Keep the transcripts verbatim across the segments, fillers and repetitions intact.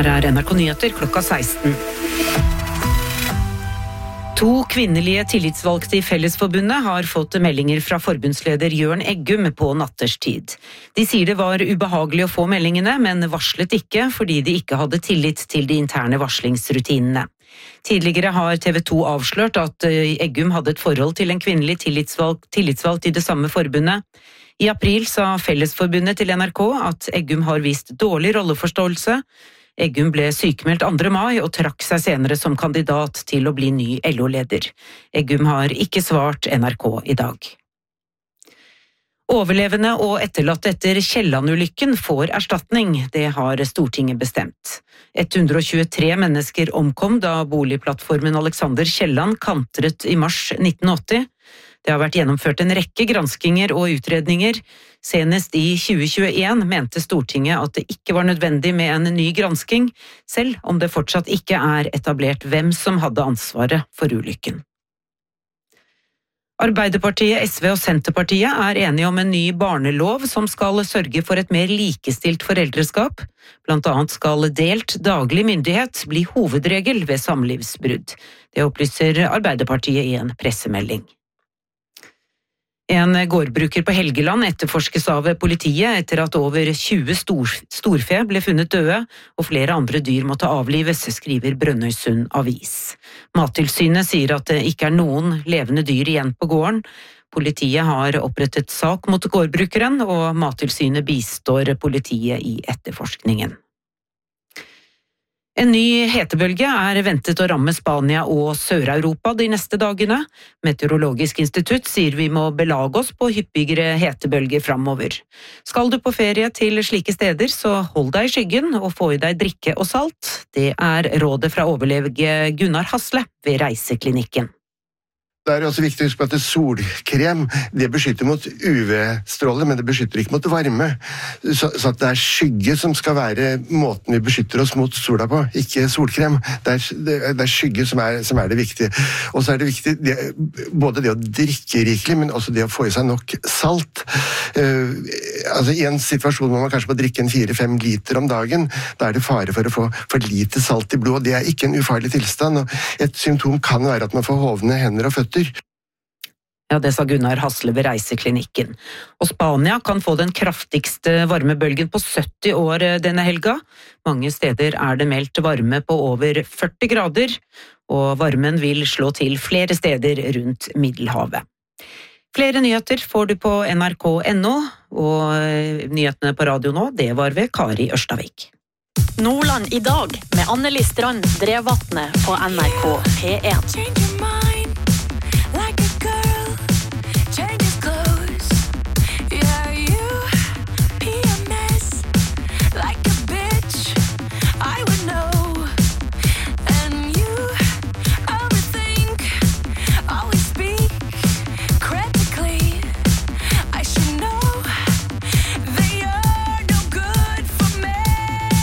Her er N R K Nyheter klokka seksten. To kvinnelige tillitsvalgte i Fellesforbundet har fått meldinger fra forbundsleder Jørn Eggum på natterstid. De sier det var ubehagelig å få meldingene, men varslet ikke fordi de ikke hadde tillit til de interne varslingsrutinene. Tidligere har T V to avslørt at Eggum hadde et forhold til en kvinnelig tillitsvalgt, tillitsvalgt i det samme forbundet. I april sa Fellesforbundet til N R K at Eggum har vist dårlig rolleforståelse. Eggum ble sykemeldt andre mai og trakk seg senere som kandidat til å bli ny L O-leder. Eggum har ikke svart N R K i dag. Overlevende og etterlatte etter Kielland-ulykken får erstatning, det har Stortinget bestemt. ett hundre og tjuetre mennesker omkom da boligplattformen Alexander Kielland kantret i mars nitten åtti. Det har vært gjennomført en rekke granskinger og utredninger. Senest i tjue tjueen mente Stortinget at det ikke var nødvendig med en ny gransking, selv om det fortsatt ikke er etablert hvem som hadde ansvaret for ulykken. Arbeiderpartiet, S V og Senterpartiet er enige om en ny barnelov som skal sørge for et mer likestilt foreldreskap. Blant annet skal delt daglig myndighet bli hovedregel ved samlivsbrudd. Det opplyser Arbeiderpartiet i en pressemelding. En gårdbruker på Helgeland etterforskes av politiet etter at over tjue stor, storfe ble funnet døde, og flere andre dyr måtte avlives, skriver Brønnøysund Avis. Mattilsynet sier at det ikke er noen levende dyr igjen på gården. Politiet har opprettet sak mot gårdbrukeren, og Mattilsynet bistår politiet i etterforskningen. En ny hetebølge er ventet å ramme Spania og Sør-Europa de neste dagene. Meteorologisk institutt sier vi må belage oss på hyppigere hetebølger framover. Skal du på ferie til slike steder, så hold deg i skyggen og få i deg drikke og salt. Det er rådet fra overlege Gunnar Hasle ved Reiseklinikken. Det er også viktig å huske på at solkrem, det beskytter mot U V-stråler, men det beskytter ikke mot varme. Så, så at det er skygge som skal være måten vi beskytter oss mot sola på, ikke solkrem. Det er, det, det er skygge som er, som er det viktige. Og så er det viktig, det, både det å drikke rikelig, men også det å få i seg nok salt. Uh, altså I en situasjon hvor man kanskje må drikke en fire-fem liter om dagen, da er det fare for å få for lite salt i blodet. Det er ikke en ufarlig tilstand, og et symptom kan være at man får hovne hender og føtter. Ja, det sa Gunnar Hasle ved Reiseklinikken. Og Spania kan få den kraftigste varmebølgen på sytti år denne helga. Mange steder er det meldt varme på over førti grader, og varmen vil slå til flere steder rundt Middelhavet. Flere nyheter får du på N R K punktum N O, og nyhetene på radio nå, det var ved Kari Ørstavik. Nordland i dag, med Anneli Strand Drevatne på N R K P en.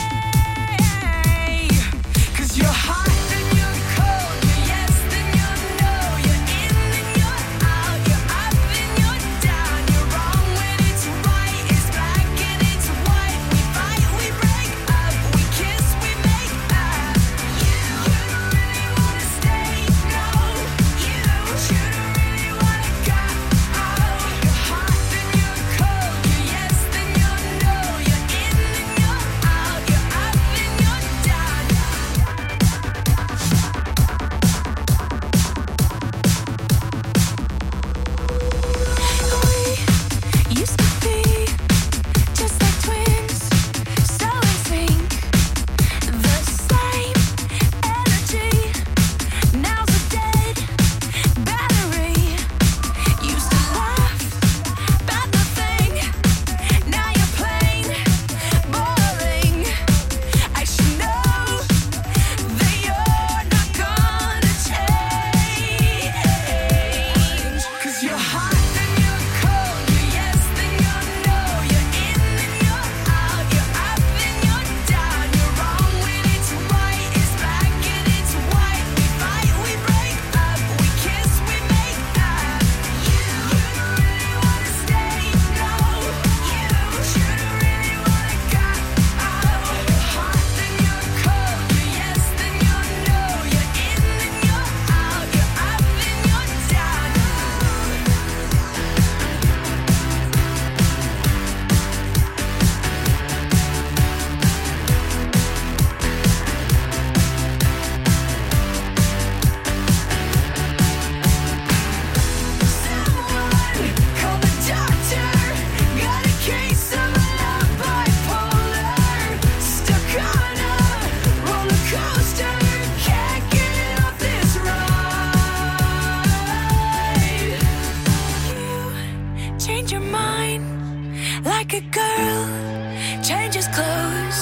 You're hot and you're cold, you're yes, then you're mind like a girl changes clothes.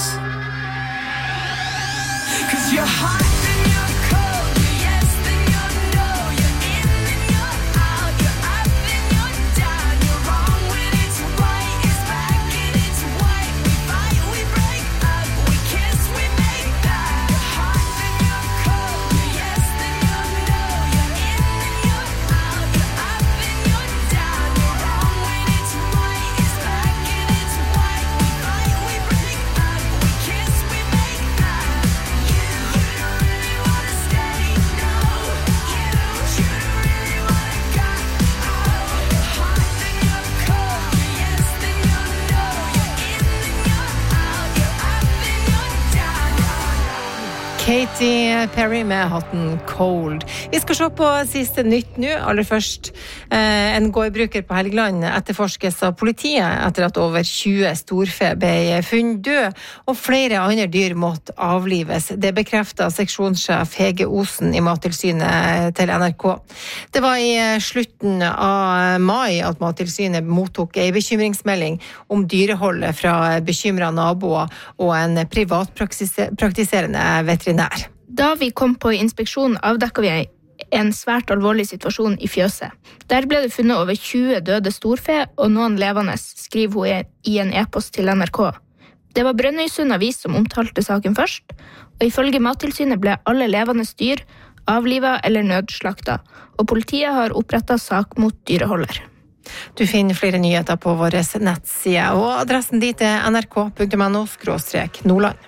'Cause you're hot and you're cold, you're yes then you're no, you're in and you're out, you're up and you're down, you're wrong when it's right, it's back and it's white. We fight, we break up, we kiss, we make that. You're hot and you're cold, you're yes then you're no, you're in and you're out, you're up and you're down, you're wrong when it's right, it's back and it's white. We fight, we break up, we kiss, we make that. You, you don't really wanna stay, no. You, you don't really wanna go. You're hot then you're cold, you're yes then you're no, you're in and you're out, you're up and you're down. Katy Perry med hatten Cold. Vi skal se på siste nytt nå. Aller først, eh, en gårdbruker på Helgeland etterforskes av politiet etter at over tjue storfe ble funnet død, og flere andre dyr måtte avlives. Det bekreftet seksjonssjef Hege Osen i Mattilsynet til N R K. Det var i slutten av mai at Mattilsynet mottok en bekymringsmelding om dyreholdet fra bekymrede naboer og en privatpraktiserende veterinær. Da vi kom på inspeksjon avdekket vi en svært alvorlig situasjon i fjøset. Der ble det funnet over tjue døde storfe og noen levende, skriver hun i en e-post til N R K. Det var Brønnøysund avis som omtalte saken først, og ifølge Mattilsynet ble alle levende dyr avlivet eller nødslakta, og politiet har opprettet sak mot dyreholder. Du finner flere nyheter på vår nettside, og adressen dit er n r k punktum n o skråstrek nordland.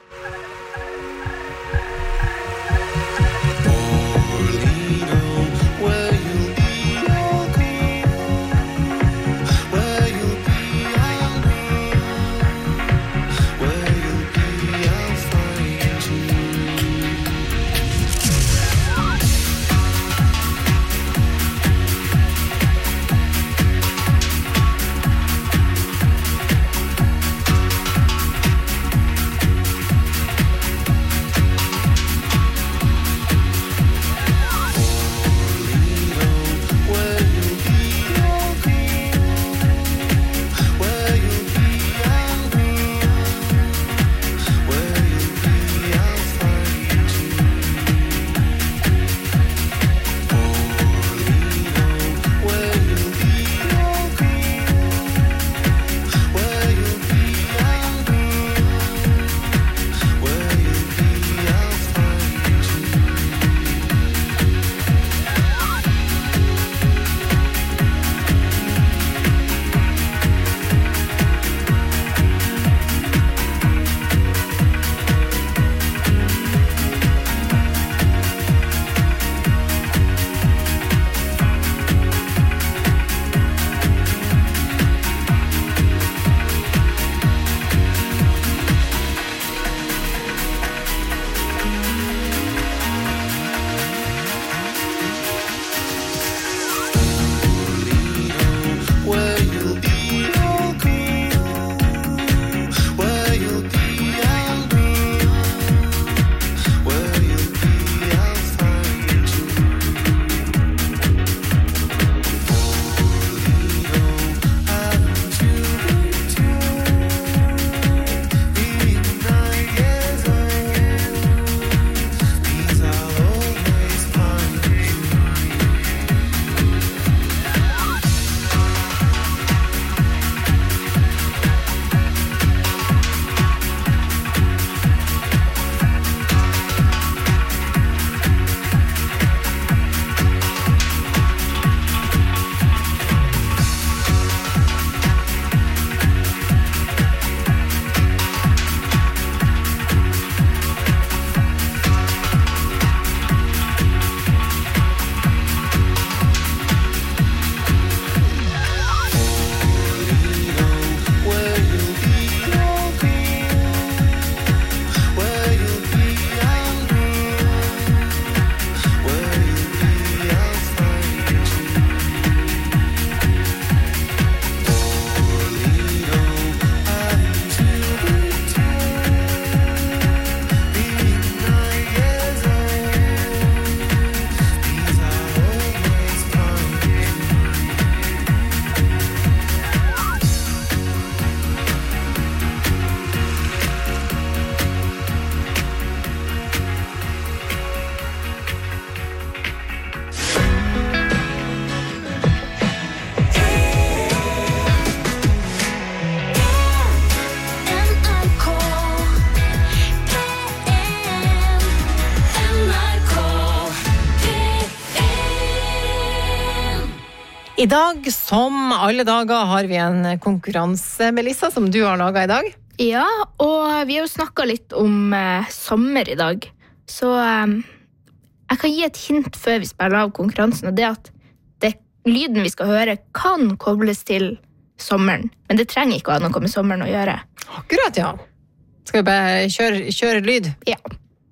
I dag, som alle dager, har vi en konkurranse, Melissa, som du har laget i dag. Ja, og vi har jo snakket litt om eh, sommer i dag. Så eh, jeg kan gi et hint før vi spiller av konkurransen, og det er at det, lyden vi skal høre kan kobles til sommeren. Men det trenger ikke å ha noe med sommeren å gjøre. Akkurat, ja. Skal vi bare kjøre, kjøre lyd? Ja.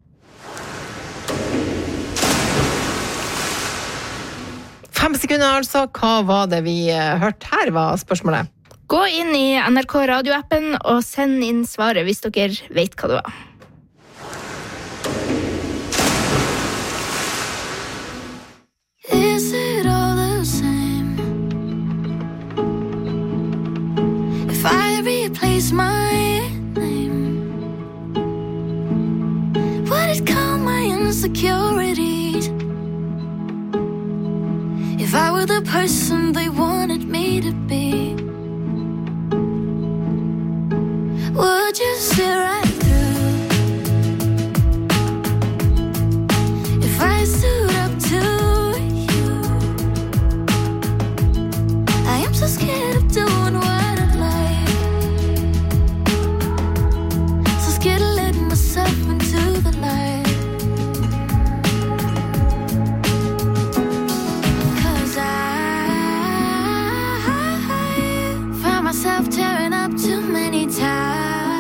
Fem sekunder altså. Hva var det vi eh, hørte her, var spørsmålet? Gå inn i N R K radioappen og send inn svaret hvis dere vet hva det var. Is it all the same if I replace my name? Would it calm my insecurities if I were the person they wanted me to be? Would you see right through if I stood up to you? I am so scared of doing what I like, so scared of letting myself into the light. 'Cause I found myself tearing up too many times.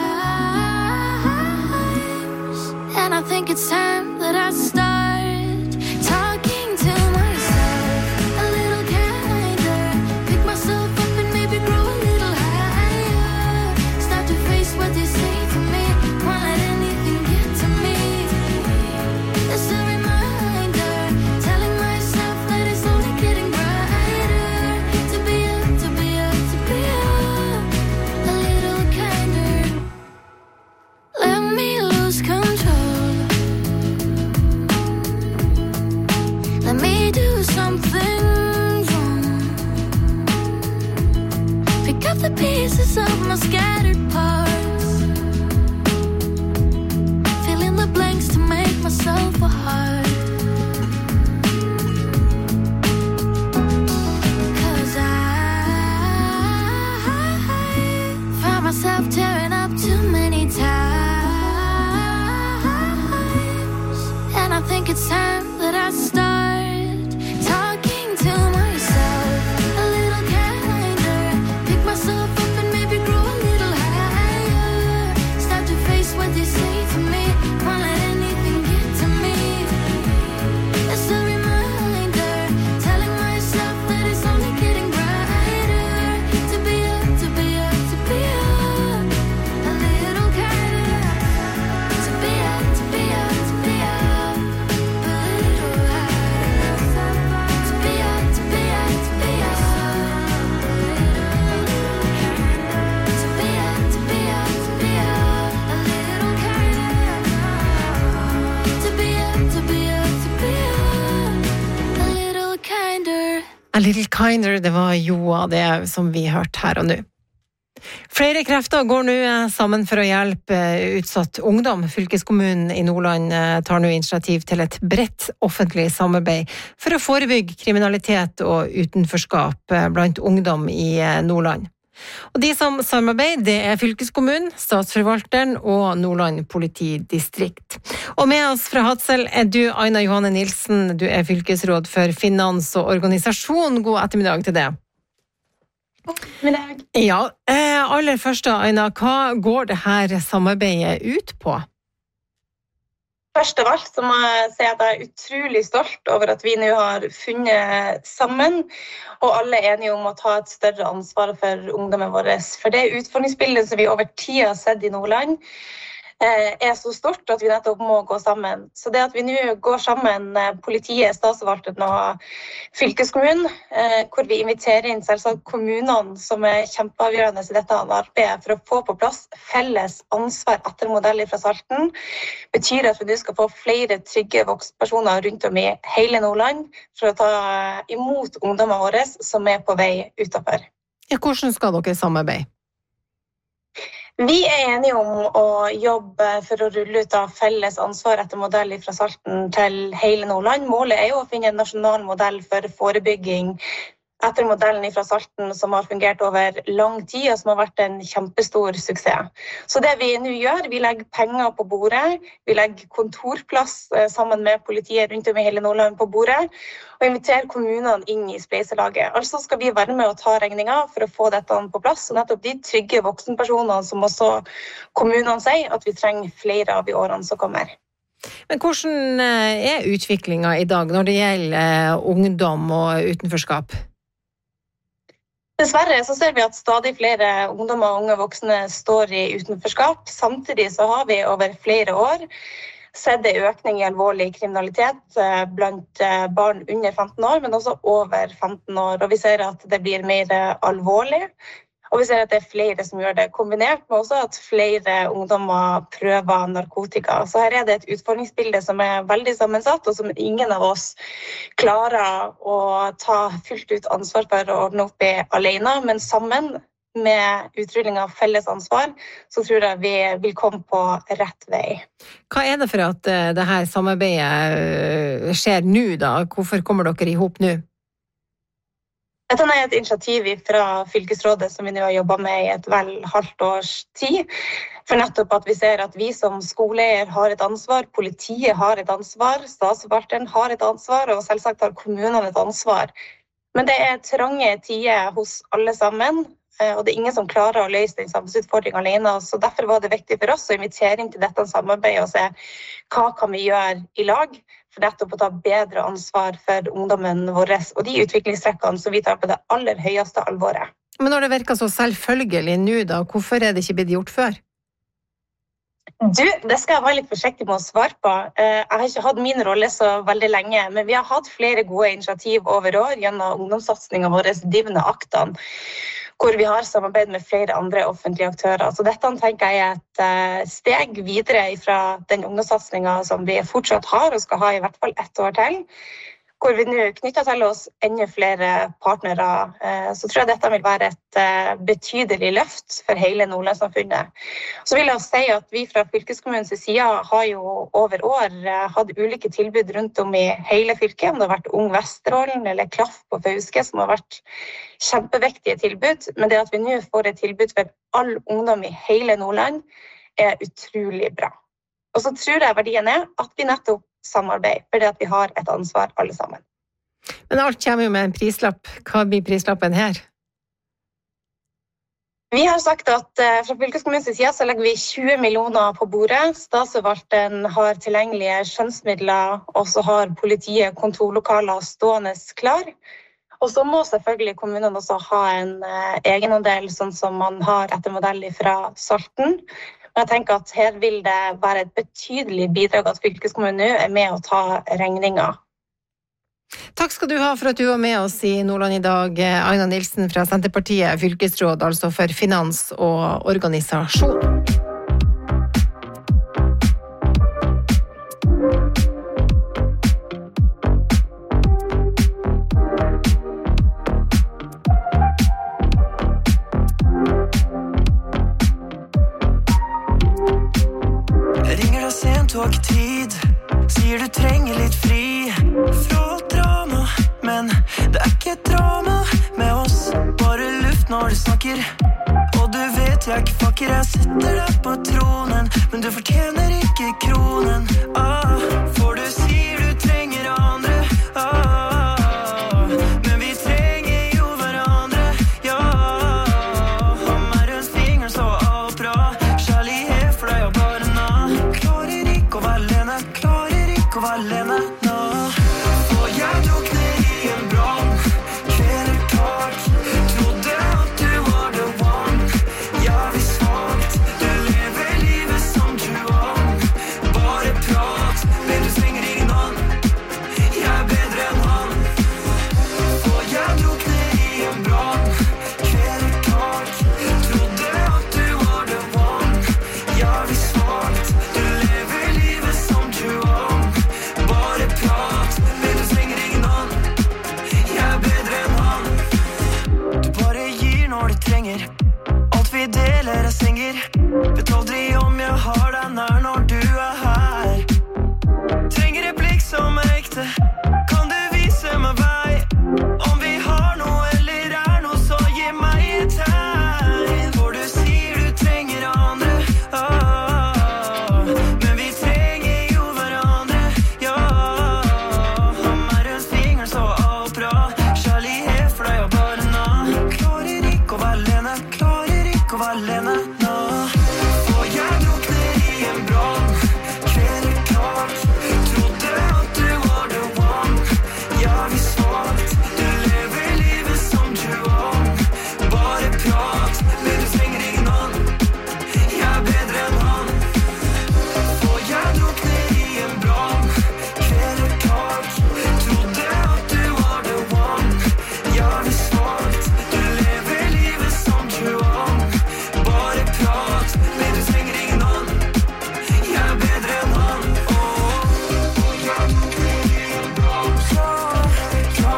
I think it's time that I start talking to myself a little kinder. Pick myself up and maybe grow a little higher. Start to face what they say to me. Won't let anything get to me. It's a reminder, telling myself that it's only getting brighter. To be up, to be up, to be up a little kinder. Let me lose control. Let me do something wrong. Pick up the pieces of my scattered parts. Fill in the blanks to make myself a heart. 'Cause I found myself tearing up too many times. And I think it's time that I start talking to myself a little kinder. Pick myself up and maybe grow a little higher. Start to face what they say to me. Won't let anything get to me. It's a reminder, telling myself that it's only getting brighter. To be up, to be up, to be up a little kinder. To be up, to be up, to be up a little higher. To be up, to be up, to be up to be up, to be up, to be up a little kinder. To be up, to be up, to be up a little kinder. A little kinder, det var jo av det som vi hørte her og nå. Flere krefter går nå sammen for å hjelpe utsatt ungdom. Fylkeskommunen i Nordland tar nå initiativ til et bredt offentlig samarbeid for å forebygge kriminalitet og utenforskap blant ungdom i Nordland. Og de som samarbeider, det er fylkeskommunen, statsforvalteren og Nordland politidistrikt. Og med oss fra Hadsel er du, Aina Johanne Nilsen, du er fylkesråd for finans og organisasjon. God ettermiddag til det. Ja, aller først da, Aina, hva går det her samarbeidet ut på? Først av alt så må jeg si at jeg er utrolig stolt over at vi nå har funnet sammen, og alle er enige om å ta et større ansvar for ungdommen vår. For det utfordringsbildet som vi over tid har sett i Nordland, er så stort at vi nettopp må gå sammen. Så det at vi nå går sammen, politiet, statsforvalteren og fylkeskommunen, hvor vi inviterer inn selvsagt kommunene som er kjempeavgjørende i dette arbeidet for å få på plass felles ansvar etter modell fra Salten, betyr at vi nå skal få flere trygge vokspersoner rundt om i hele Nordland for å ta imot ungdommer våre som er på vei utenfor. Ja, hvordan skal dere samarbeide? Vi er enige om å jobbe for å rulle ut av felles ansvar etter modell fra Salten til hele Nordland. Målet er jo å finne en nasjonal modell for forebygging etter modellen fra Salten som har fungert over lang tid og som har vært en kjempestor suksess. Så det vi nå gjør, vi legger penger på bordet, vi legger kontorplass eh, sammen med politiet rundt om i hele Nordland på bordet, og inviterer kommunene inn i spleiselaget. Altså skal vi være med og ta regninger for å få dette på plass, og nettopp de trygge voksenpersonene som også kommunene sier at vi trenger flere av i årene som kommer. Men hvordan eh, er utviklingen i dag når det gjelder eh, ungdom og utenforskap? Dessverre så ser vi at stadig flere ungdommer og unge voksne står i utenforskap. Samtidig så har vi over flere år sett en økning i alvorlig kriminalitet eh, blant eh, barn under femten år, men også over femten år. Og vi ser at det blir mer eh, alvorlig, og vi ser at det er flere som gjør det, kombinert med også at flere ungdommer prøver narkotika. Så her er det et utfordringsbilde som er veldig sammensatt, og som ingen av oss klarer å ta fullt ut ansvar for å ordne opp i alene, men sammen med utrulling av felles ansvar, så tror jeg vi vil komme på rett vei. Hva er det for at eh, det her samarbeidet eh, skjer nå da? Hvorfor kommer dere ihop nå? Dette er et initiativ fra fylkesrådet som vi nå har jobbet med i et vel halvt års tid. For nettopp at vi ser at vi som skoleeier har et ansvar, politiet har et ansvar, statsforvalteren har et ansvar, og selvsagt har kommunene et ansvar. Men det er trange tider hos alle sammen, og det er ingen som klarer å løse den samfunnsutfordringen alene. Så derfor var det viktig for oss å invitere inn til dette samarbeidet og se hva kan vi gjøre i lag, for nettopp å ta bedre ansvar for ungdommen vår og de utviklingstrekkene som vi tar på det aller høyeste alvoret. Men når det virker så selvfølgelig nå da, hvorfor er det ikke blitt gjort før? Du, det skal jeg være litt forsiktig med å svare på. Jeg har ikke hatt min rolle så veldig lenge, men vi har hatt flere gode initiativ over år gjennom ungdomssatsningen vår, Divne Aktan, hvor vi har samarbeid med flere andre offentlige aktører. Så dette tenker jeg er et steg videre fra den ungdomssatsningen som vi fortsatt har og skal ha i hvert fall ett år til, hvor vi nå knytter til oss enda flere partnere. Så tror jeg dette vil være et betydelig løft for hele Nordlandssamfunnet. Så vil jeg si at vi fra fylkeskommunens side har jo over år hatt ulike tilbud rundt om i hele fylket. Om det har vært Ung Vesterålen eller Klaff på Fauske som har vært kjempeviktige tilbud. Men det at vi nå får et tilbud for all ungdom i hele Nordland er utrolig bra. Og så tror jeg verdien er at vi nettopp samarbeid, fordi at vi har et ansvar alle sammen. Men alt kommer jo med en prislapp. Hva blir prislappen her? Vi har sagt at uh, fra fylkeskommunens side så legger vi tjue millioner på bordet. Statsforvalteren har tilgjengelige skjønnsmidler, og så har politiet kontorlokaler stående klar. Og så må selvfølgelig kommunene også ha en uh, egenandel, sånn som man har etter modell fra Salten. Men jeg tenker at her vil det være et betydelig bidrag at fylkeskommunen nå er med å ta regninger. Takk skal du ha for at du var med oss i Nordland i dag, Aina Nilsen fra Senterpartiet, fylkesråd, altså for finans og organisasjon. Du har ikke tid, sier du trenger litt fri fra drama, men det er ikke drama med oss, bare luft når du snakker. Og du vet jeg ikke fucker, jeg sitter der på tronen, men du fortjener ikke kronen. Ah, for du sier du trenger andre, ah, men vi trenger jo hverandre, ja. Har meg rundt fingeren så alt bra, kjærlighet for deg og bare na. Klarer ikke å være alene, klarer ikke å være alene, na. Og jeg drukner i en brann, kveler klart, trodde at du var the one. Jeg vil svagt, du lever livet som Juan. Bare prat, men du trenger ingen annen. Jeg er bedre enn han. Og jeg drukner i en brann, kveler klart, trodde at du var the one. Jeg vil svagt, du lever livet som Juan. Bare alene nå. For jeg drukner i en brann. Kvelder klart. Trodde at du var the one. Ja, vi svart. Du lever livet som du var. Bare prat, men du trenger ingen annen. Jeg er bedre enn han. For jeg drukner i en brann. Kvelder klart. Trodde at du var the one. Ja, vi svart. Du lever livet som du var. Bare prat, men du trenger ingen annen. Jeg er bedre enn han. Åh, for jeg drukner i en brann. Ja, ja.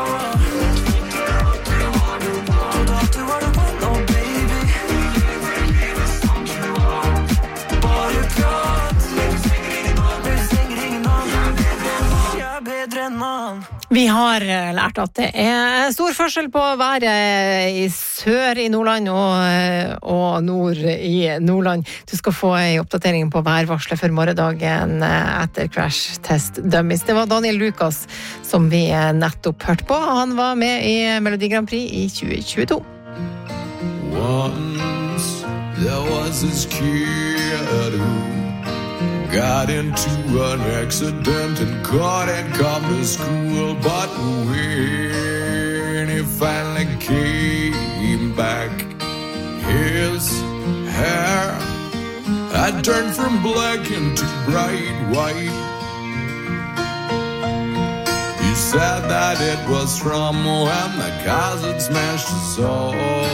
Trodde at du var the one, oh baby. Lever livet som du var. Bare prat, men du trenger ingen annen. Men du trenger ingen annen. Jeg er bedre enn han. Vi har eh, lært at det er stor forskjell på været i sør i Nordland og, eh, og nord i Nordland. Du skal få en oppdatering på værvarslet for morgendagen eh, etter Crash Test Dummies. Det var Daniel Lucas som vi eh, nettopp hørte på. Han var med i Melodi Grand Prix i tjue tjueto. Once there was this kid who got into an accident and couldn't come to school. But when he finally came back, his hair had turned from black into bright white. He said that it was from when the cars had smashed his soul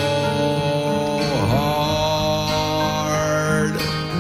hard.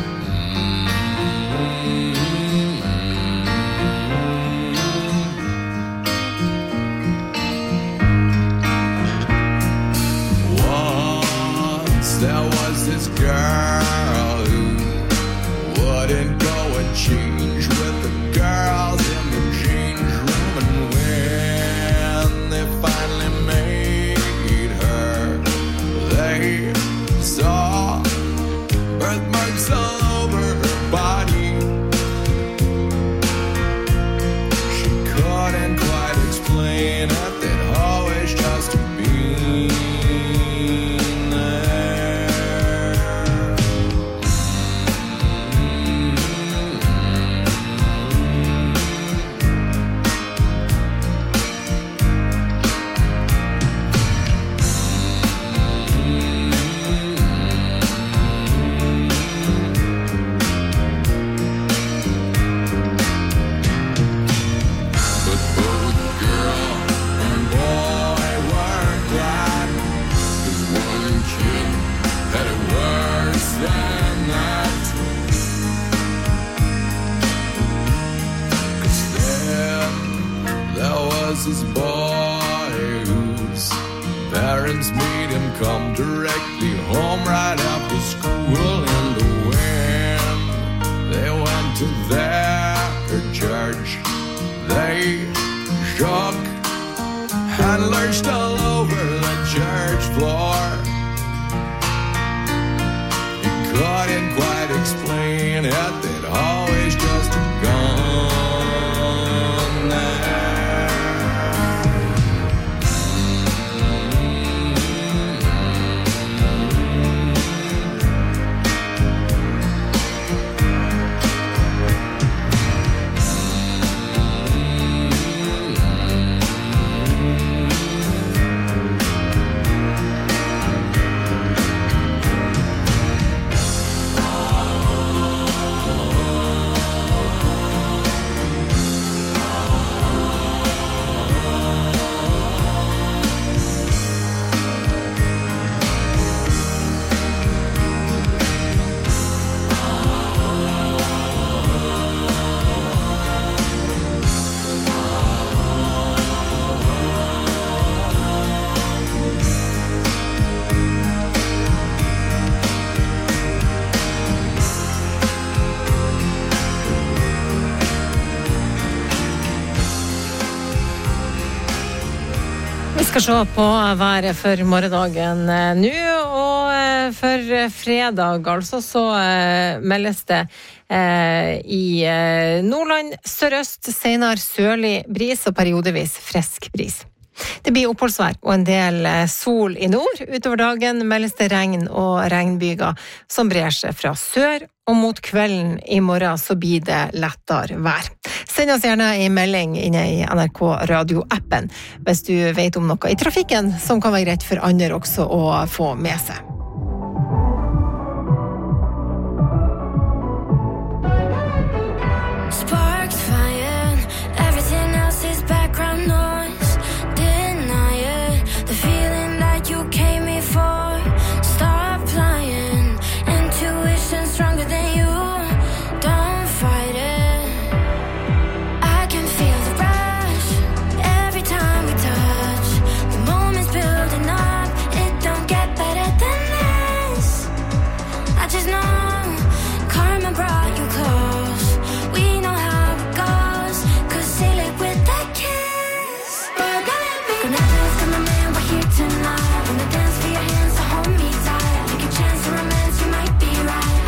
Once there was this girl who wouldn't go and change with the girls in the change room, and when they finally made her, they saw birthmarks all over her body. She couldn't quite explain it, they'd always just been there. But both girl and boy were glad, 'cause one kid had it worse than that. 'Cause then there was this boy whose parents made him come directly home right after school, and when they went to their church, they shook and lurched all over the church floor. He couldn't quite explain it, they'd always just gone there. Vi skal se på været for morgendagen eh, nå, og eh, for fredag altså så eh, meldes det eh, i eh, Nordland sørøst, senere sørlig bris og periodevis frisk bris. Det blir oppholdsvær og en del sol i nord. Utover dagen meldes det regn og regnbyger som brer seg fra sør, og mot kvelden i morgen så blir det lettere vær. Send oss gjerne en melding inne i N R K Radio-appen hvis du vet om noe i trafikken som kan være greit for andre også å få med seg. Sparks flying, everything else is background noise. Deny it, the feeling that you came me for. Stop lying, intuition stronger than you. Don't fight it. I can feel the rush every time we touch. The moment's building up, it don't get better than this. I just know karma brought you close. We know how it goes, could seal it with that kiss. But gonna dance, gonna man, we're here tonight. Wanna dance for your hands, so hold me tight. Take a chance to romance, you might be right.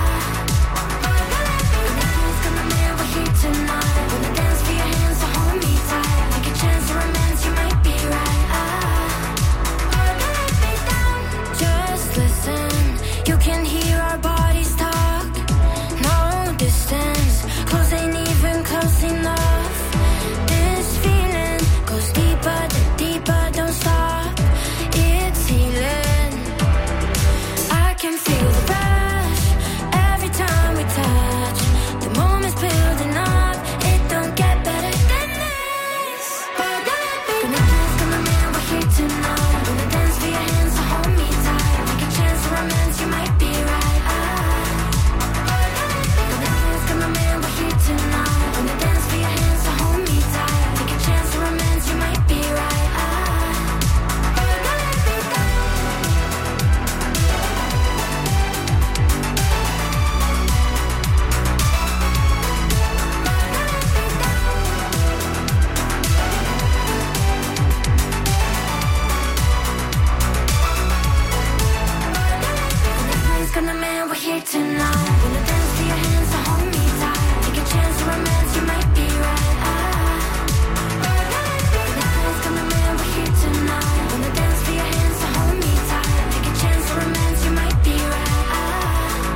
Gonna dance, gonna man, we're here tonight. Wanna dance for your hands, so hold me tight. Take a chance to romance, you might be right. Just listen, you can hear our bodies talk. No distance, close ain't even close enough. This feeling goes deeper, the deeper, don't stop. It's healing. I can feel the rush every time we touch. The moment's building up, it don't get better than this. Gonna dance, gonna man, we're here tonight. Gonna dance for your hands, so hold me tight. Take a chance to romance, you might be right. Gonna dance, gonna man, we're here tonight. Gonna dance for your hands, so hold me tight. Take a chance to romance, you might be right. Gonna man, we're here tonight. Wanna dance for your hands, so hold me tight. Take a chance to romance, you might be right. Gonna dance, gonna man, we're here tonight. Wanna dance for your hands, so hold me tight. Take a chance to romance, you might be right.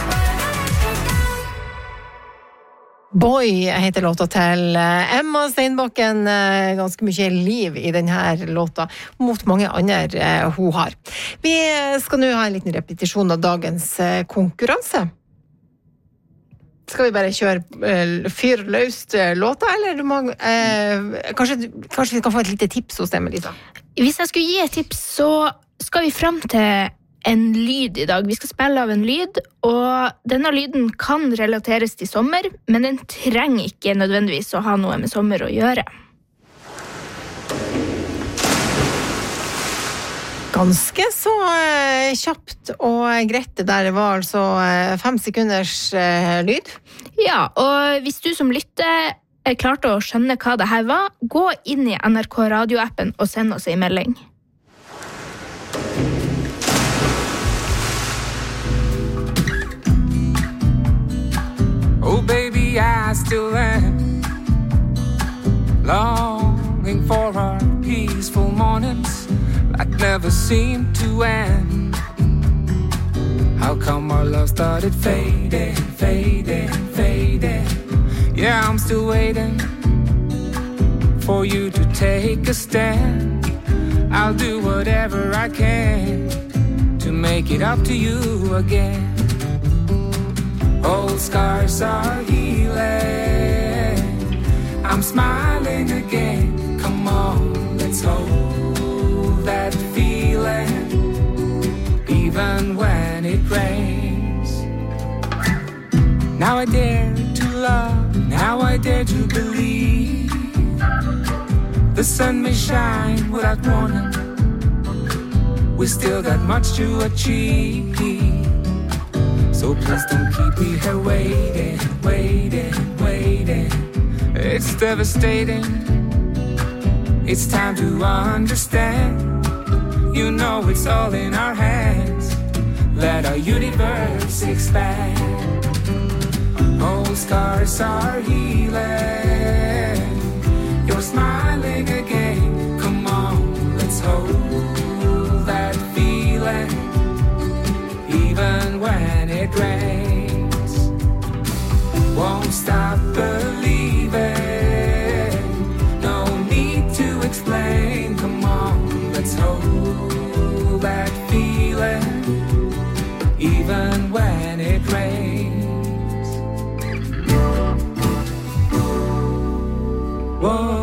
Boy heter låta til Emma Steinbakken. Ganske mye liv i denne låta mot mange andre hun har. Vi skal nå ha en liten repetisjon av dagens konkurranse. Skal vi bare kjøre fyr løst låta, eller du må, eh, kanskje, kanskje vi kan få et lite tips hos dem, Lisa? Hvis jeg skulle gi et tips, så skal vi frem til en lyd i dag. Vi skal spille av en lyd, og denne lyden kan relateres til sommer, men den trenger ikke nødvendigvis å ha noe med sommer å gjøre. Ganske så eh, kjapt og greit. Det der var altså eh, fem sekunders eh, lyd. Ja, og hvis du som lytter er klart å skjønne hva det her var, gå inn i N R K Radio-appen og send oss en melding. Oh baby, I still am longing for our peaceful mornings that never seem to end. How come our love started fading, fading, fading? Yeah, I'm still waiting for you to take a stand. I'll do whatever I can to make it up to you again. Old scars are healing. I'm smiling again. Come on, let's hold that feeling, even when it rains. Now I dare to love, now I dare to believe. The sun may shine without warning. We still got much to achieve. So please don't keep me here waiting, waiting, waiting. It's devastating. It's time to understand. You know it's all in our hands. Let our universe expand. Old scars are healing. You're smiling again. Come let's hold that feeling, even when it rains. Won't stop believing, no need to explain. Come on, let's hold that feeling, even when it rains. Whoa.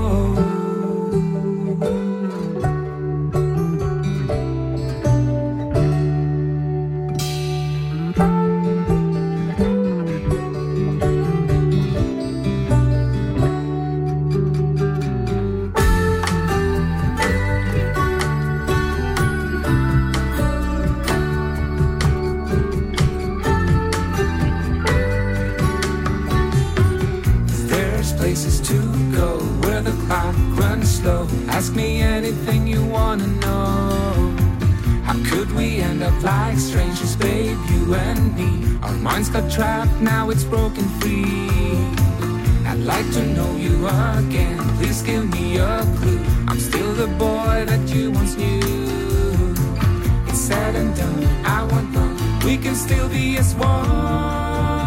Ask me anything you wanna know. How could we end up like strangers, babe, you and me? Our minds got trapped, now it's broken free. I'd like to know you again, please give me a clue. I'm still the boy that you once knew. It's said and done, I want one. We can still be as one.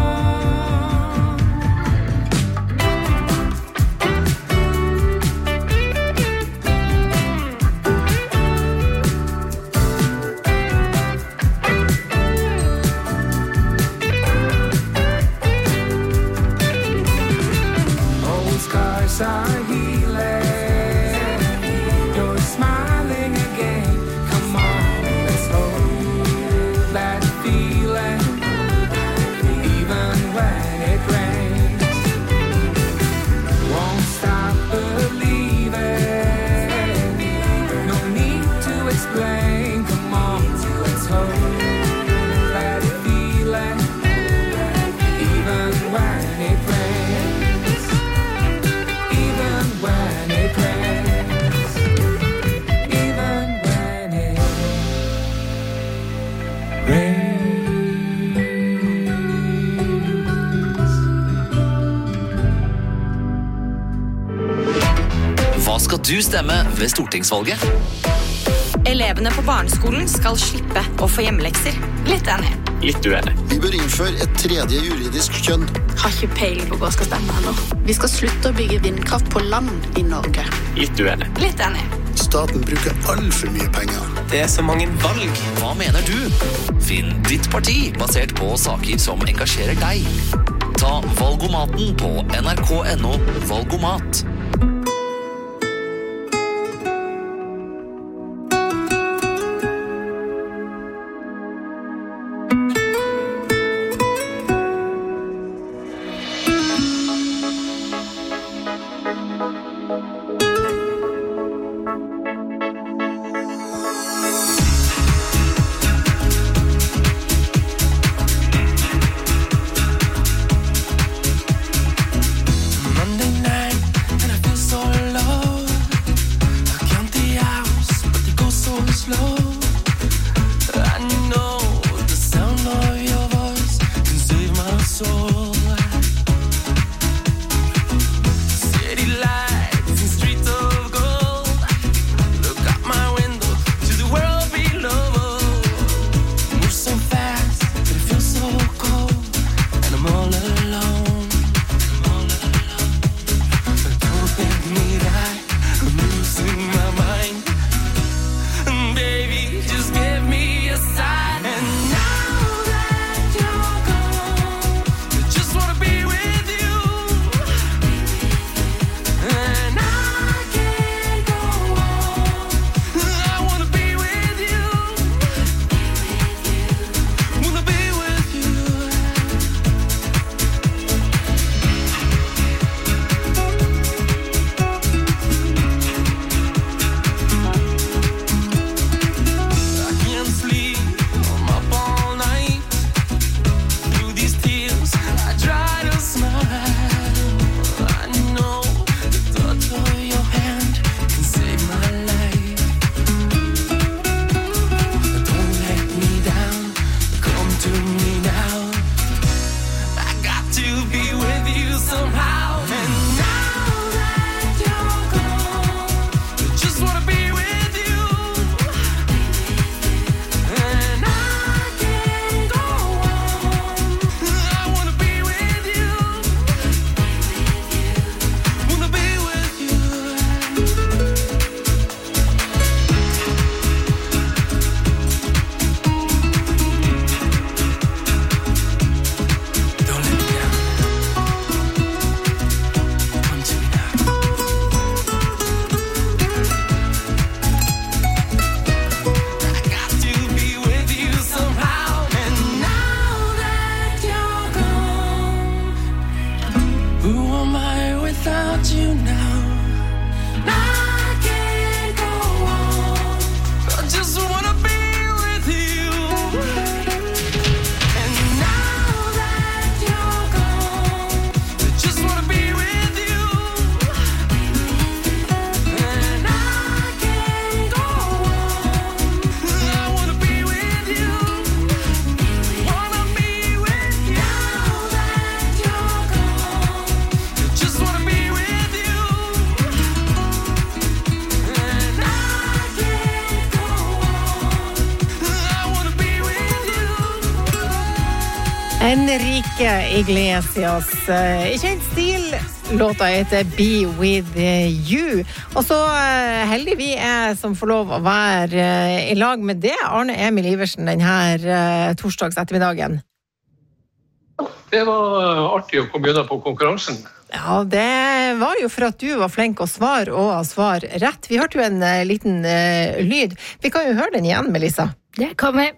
Are healing, you're smiling again. Come on, let's hold that feeling, even when it rains. Won't stop believing, no need to explain. Come on, let's hold that feeling, even when it rains. When it rains, even when it rains. Hva skal du stemme ved stortingsvalget? Elevene på barneskolen skal slippe å få hjemmelekser. Litt enig. Litt uenig. Vi bør innføre et tredje juridisk kjønn. Har ikke peiling på hva skal stemme ennå. Vi skal slutte å bygge vindkraft på land i Norge. Litt uenig. Litt enig. Staten bruker alt for mye penger. Det er så mange valg. Hva mener du? Finn ditt parti basert på saker som engasjerer deg. Ta Valgomaten på N R K punktum N O Valgomat. Monday night and Enrique Iglesias, i kjent stil, låta heter Be With You. Og så heldig vi er som får lov å være i lag med det, Arne Emil Iversen, denne torsdags ettermiddagen. Det var artig å komme unna på konkurransen. Ja, det var jo for at du var flink å svare og svare rett. Vi hørte jo en uh, liten uh, lyd. Vi kan jo høre den igjen, Melissa. Det kan vi.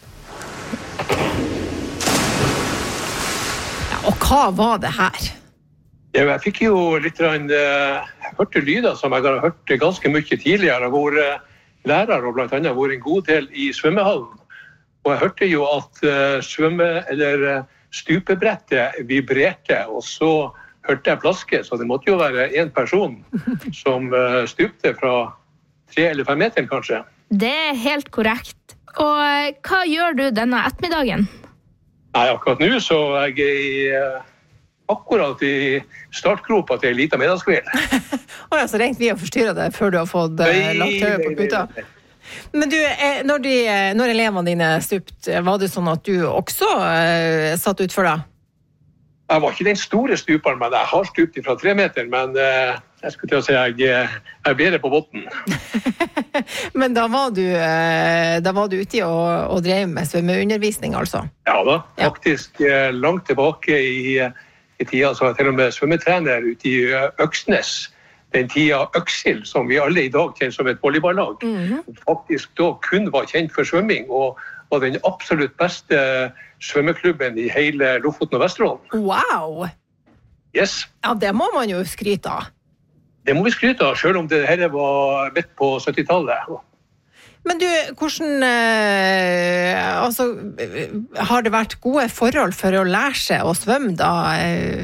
Ja, og hva var det her? Ja, jeg fikk jo litt rann, uh, jeg hørte lyder som jeg har hørt ganske mye tidligere. Jeg var uh, lærer og blant annet var en god del i svømmehallen. Og jeg hørte jo at uh, svømme, eller uh, stupebrettet vibrerte, og så hørte jeg plaske, så det måtte jo være en person som uh, stupte fra tre eller fem meter, kanskje. Det er helt korrekt. Og hva gjør du denne ettermiddagen? Nei, akkurat nå så er jeg i, uh, akkurat i startgropa til en liten middagskveld. Å ja, så ringte vi og forstyrret deg før du har fått uh, lagt høyre på puta. Men du, når, de, når elevene dine stupt, var det sånn at du også uh, satt ut for deg? Jeg var ikke den store stuperen, men jeg har stupt fra tre meter, men uh, jeg skulle til å si at jeg er bedre på botten. Men da var du, uh, da var du ute og, og drev med svømmeundervisning, altså? Ja da, faktisk uh, langt tilbake i, i tida, så var jeg til og med svømmetrener ute i uh, Øksnes. Den tida Øksil, som vi alle i dag kjenner som et volleyballag, mm-hmm. faktisk da kun var kjent for svømming, og var den absolutt beste svømmeklubben i hele Lofoten og Vesterålen. Wow! Yes. Ja, det må man jo skryte av. Det må vi skryte av, selv om det her var midt på syttitallet. Men du, hvordan eh, altså, har det vært gode forhold for å lære seg å svømme da eh,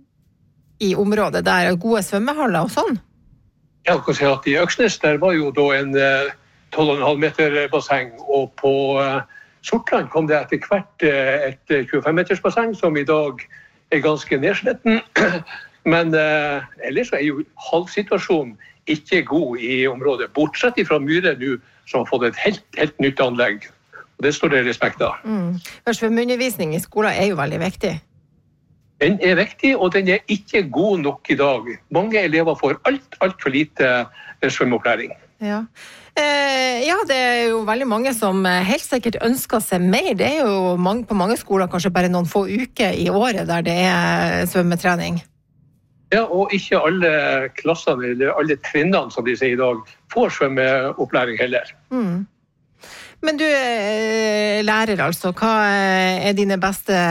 i området der, gode svømmehaller og sånn? Ja, jeg kan si at i Øksnes der var jo da en eh, tolv komma fem meter basseng, og på uh, Sortland kom det etter hvert uh, et tjuefem meters basseng, som i dag er ganske nedsletten. Men uh, ellers er jo halvsituasjonen ikke god i området, bortsett fra Myre nå, som har fått et helt, helt nytt anlegg. Og det står det respekt av. Mm. Svømmeundervisning i skolen er jo veldig viktig. Den er viktig, og den er ikke god nok i dag. Mange elever får alt, alt for lite svømmeopplæring. Ja. Eh, ja, det er jo veldig mange som helt sikkert ønsker seg mer. Det er jo mange, på mange skoler kanskje bare noen få uker i året der det er svømmetrening. Ja, og ikke alle klassene, eller alle trinnene som de sier i dag, får svømmeopplæring heller. Mm. Men du er lærer altså. Hva er dine beste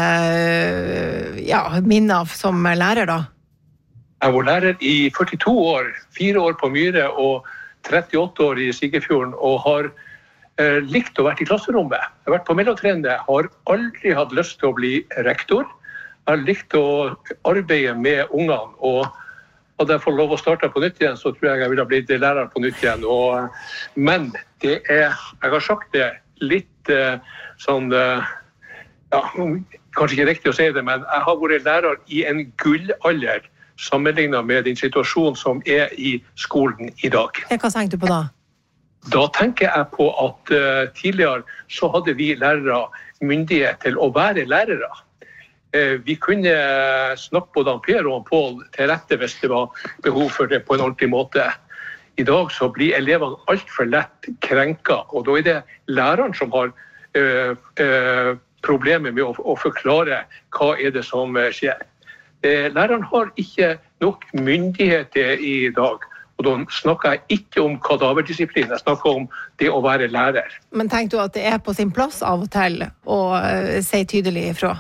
ja, minner som lærer da? Jeg var lærer i førtito år, fire år på Myre og trettiåtte år i Sigefjorden, og har eh, likt å være i klasserommet. Jeg har vært på mellomtrinnet, har aldri hatt lyst til å bli rektor. Jeg har likt å arbeide med ungene, og hadde jeg fått lov å starte på nytt igjen, så tror jeg jeg ville ha blitt lærer på nytt igjen. Og, men det er, jeg har sagt det litt eh, sånn, eh, ja, kanskje ikke riktig å si det, men jeg har vært lærer i en gullalder, sammenlignet med den situasjonen som er i skolen i dag. Hva tenker du på da? Da tenker jeg på at uh, tidligere så hadde vi lærere myndighet til å være lærere. Uh, vi kunne snakke både om Per og om Pål til rette hvis det var behov for det på en ordentlig måte. I dag så blir elevene alt for lett krenket, og da er det læreren som har uh, uh, problemer med å, å forklare hva er det som skjer. Læreren har ikke nok myndigheter i dag, og da snakker jeg ikke om kadaverdisiplin, jeg snakker om det å være lærer. Men tenker du at det er på sin plass av og til å uh, si tydelig ifra?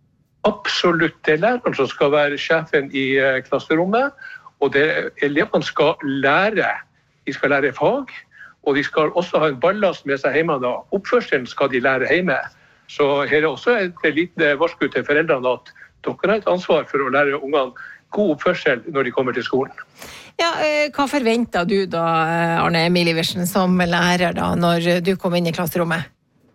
Absolutt, det er læreren som skal være sjefen i uh, klasserommet, og det, elevene skal lære, de skal lære fag, og de skal også ha en ballast med seg hjemme da. Oppførselen skal de lære hjemme, så her er også et lite varsku til foreldrene at dere har et ansvar for å lære ungene god oppførsel når de kommer til skolen. Ja, hva forventer du da, Arne Emil Iversen, som lærer da, når du kom inn i klasserommet?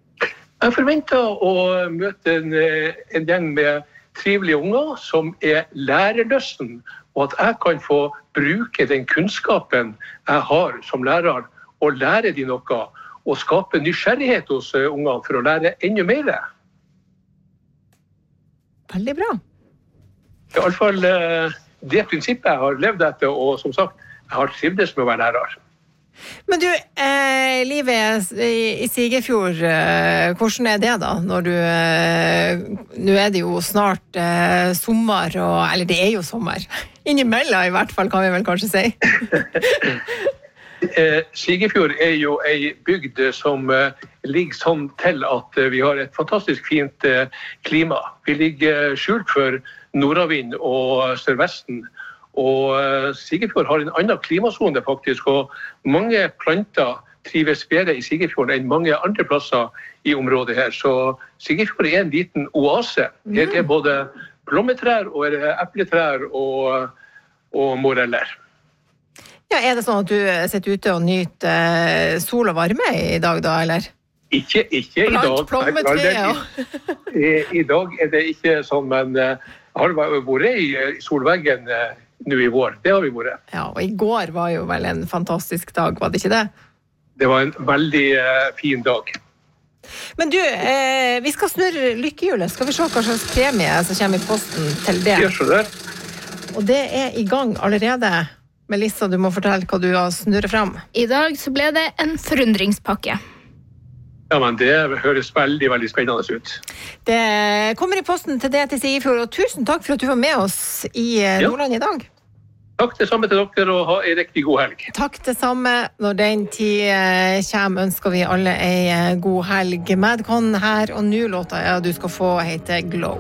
Jeg forventer å møte en, en gjeng med trivelige unger som er lærerlysten, og at jeg kan få bruke den kunnskapen jeg har som lærer, og lære de noe, og skape nysgjerrighet hos ungene for å lære enda mer. Veldig bra. I alle fall eh, det prinsippet jeg har levd etter, og som sagt, jeg har trivdes med å være lærer. Men du, eh, livet i, i Sigerfjord, eh, hvordan er det da? Når du, eh, nå er det jo snart eh, sommer, og, eller det er jo sommer. Innimellom i hvert fall, kan vi vel kanskje si. eh, Sigerfjord er jo en bygd som eh, ligger sånn til at eh, vi har et fantastisk fint eh, klima. Vi ligger skjult for nordavind og sørvesten. Og Sigerfjord har en annen klimasone faktisk, og mange planter trives bedre i Sigerfjord enn mange andre plasser i området her. Så Sigerfjord er en liten oase. Her er både plommetrær og epletrær og, og moreller. Ja, er det sånn at du sitter ute og nyter sol og varme i dag da, eller? Ikke, ikke i dag. Plommetre, ja. I, I dag er det ikke sånn, men jeg har vært i solveggen nå i vår. Det har vi vært. Ja, og i går var jo vel en fantastisk dag, var det ikke det? Det var en veldig uh, fin dag. Men du, eh, vi skal snurre lykkehjulet. Skal vi se hva slags premie som kommer i posten til det? Gjør så der. Og det er i gang allerede. Melissa, du må fortelle hva du har snurret fram. I dag så ble det en forundringspakke. Ja, men det høres veldig, veldig spennende ut. Det kommer i posten til det til Sigerfjord, og tusen takk for at du var med oss i Nordland i dag. Takk det samme til dere, og ha en riktig god helg. Takk det samme. Når den tid kommer, ønsker vi alle en god helg. Madcon her, og nå låta jeg du skal få heter Glow.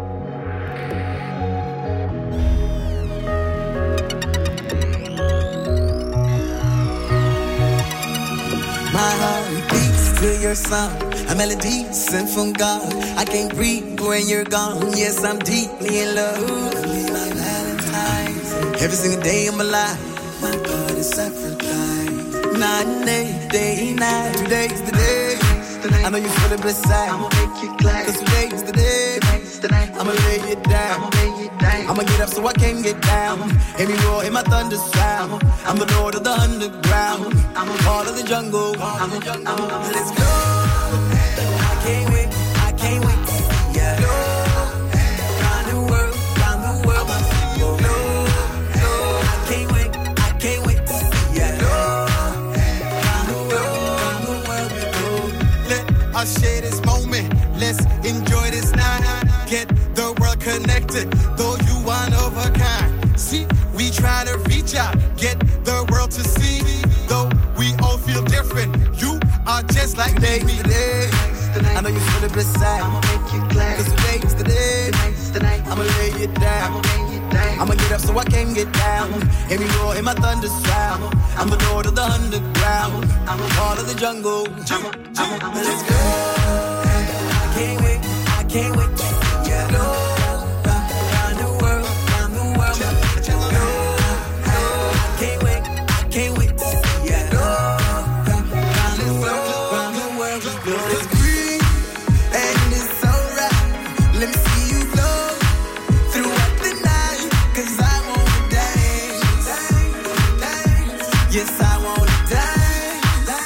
My heart beats to your song, a melody sent from God. I can't breathe when you're gone. Yes, I'm deeply in love. Be my Valentine's. Every single day of my life, my God is sacrificed. Night and day, day and night. Today's the day. I know you feel it beside. I'ma make you glad. Cause today's the day. I'ma lay it down. I'ma lay it down. I'ma get up so I can get down. Hear me roar, hear my thunder sound. I'm the Lord of the underground. I'm a part of the jungle. I'm a jungle. Let's go. I can't wait. I can't wait. Yeah. Round the world, round the world. No, no. I can't wait. I can't wait. Yeah. Round the world, round the world we go. Let us share this moment. Let's enjoy this night. Get the world connected, though you one of a kind. See, we try to reach out, get the world to see. Though we all feel different, you are just like me. Today, I know you feel it beside. I'ma make you glad. Cause today's the day. I'ma lay it down. I'ma get up so I can get down. Hear me roar, hear my thunder sound. I'm the Lord of the underground. I'm a part of the jungle. Let's go. I can't wait. I can't wait. Yeah. No. Round the world, round the world. No. No. I can't wait. I can't wait. Yeah. No. Round the world, round the world. It's green and it's alright. Let me see you flow throughout the night. Cause I wanna dance. Yes, I wanna dance.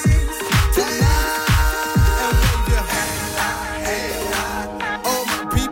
Tonight. All my people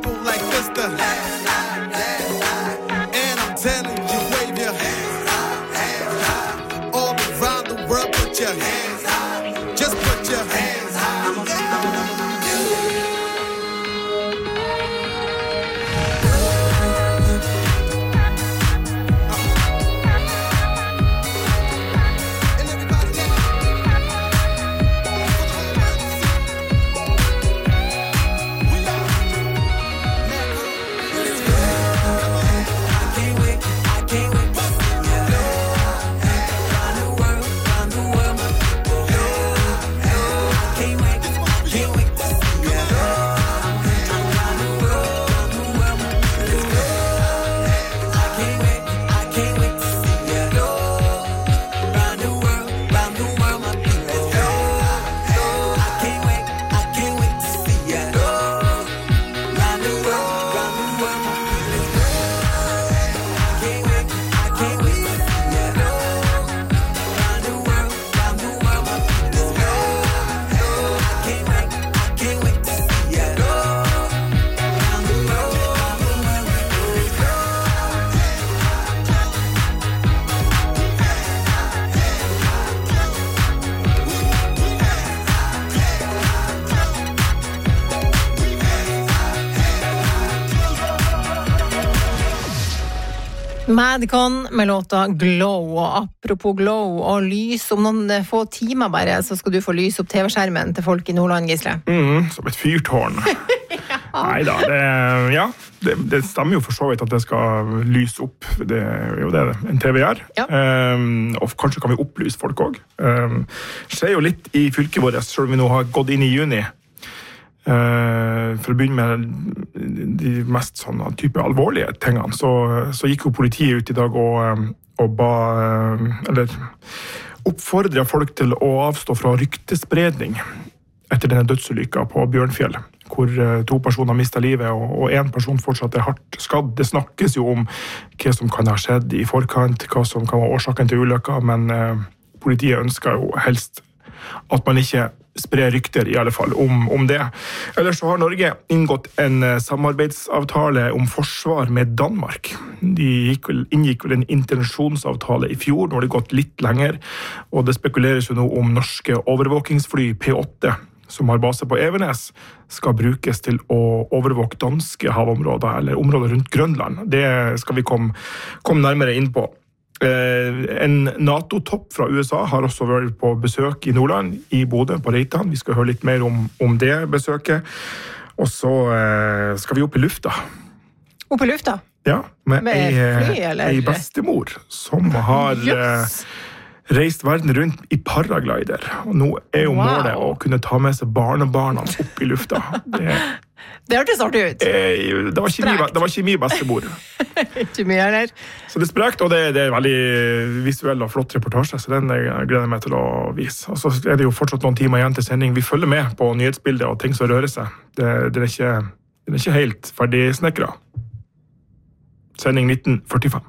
Madcon med låta Glow, og apropos glow og lys, om noen få timer bare, så skal du få lys opp T V-skjermen til folk i Nordland, Gisle. Mm, som et fyrtårn. ja. Neida, det, ja, det, det stemmer jo for så vidt at det skal lyse opp. Det er jo det en T V er. Ja. Um, og kanskje kan vi opplyse folk også. Um, skjer jo litt i fylket vårt, selv om vi nå har gått inn i juni. Uh, for å begynne med de mest sånne type alvorlige tingene, så, så gikk jo politiet ut i dag og, og ba, eller oppfordret folk til å avstå fra ryktespredning etter denne dødsulykka på Bjørnfjell, hvor to personer mistet livet, og, og en person fortsatt er hardt skadd. Det snakkes jo om hva som kan ha skjedd i forkant, hva som kan være årsaken til ulykka, men uh, politiet ønsker jo helst at man ikke sprer rykter i alle fall om, om det. Ellers så har Norge inngått en samarbeidsavtale om forsvar med Danmark. De gikk vel, inngikk vel en intensjonsavtale i fjor, nå har det gått litt lenger, og det spekuleres jo nå om norske overvåkingsfly P åtte, som har base på Evenes, skal brukes til å overvåke danske havområder, eller områder rundt Grønland. Det skal vi komme, komme nærmere inn på. En NATO-topp fra U S A har også vært på besøk i Nordland, i Bodø, på Reitan. Vi skal høre litt mer om, om det besøket. Og så skal vi opp i lufta. Opp i lufta? Ja, med, med ei, fly, eller? ei bestemor som har yes. reist verden rundt i paraglider. Og nå er jo wow. målet å kunne ta med seg barnebarna opp i lufta. Det Det hørtes artig ut. Det var ikke mye, det var ikke mye bestemor. Ikke mye heller. Så det er sprekt, og det, det er veldig visuell og flott reportasje, så den gleder jeg meg til å vise. Og så er det jo fortsatt noen timer igjen til sending. Vi følger med på nyhetsbildet og ting som rører seg. Det, det, er, ikke, det er ikke helt ferdig snekra. Sending nitten førtifem.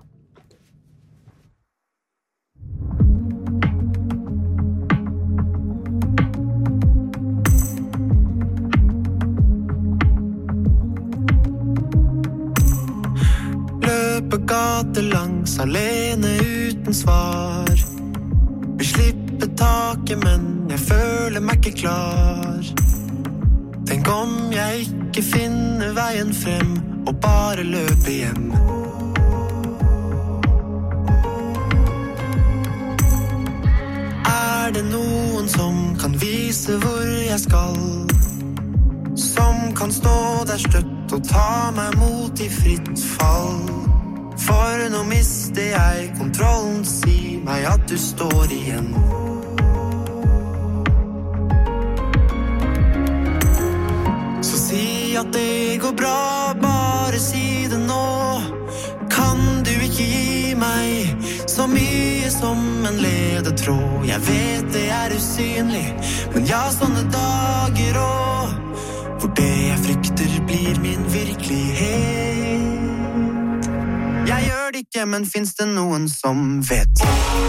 Gate langs alene uten svar. Vi slipper taket, men jeg føler meg ikke klar. Tenk om jeg ikke finner veien frem og bare løper hjem. Er det noen som kan vise hvor jeg skal? Som kan stå der støtt og ta meg mot i fritt fall? For nå mister jeg kontrollen, si meg at du står igjen. Så si at det går bra, bare si det nå. Kan du ikke gi meg så mye som en ledetråd? Jeg vet det er usynlig, men ja, sånne dager og hvor det jeg frykter blir min virkelighet. Jeg gjør det ikke, men finnes det noen som vet?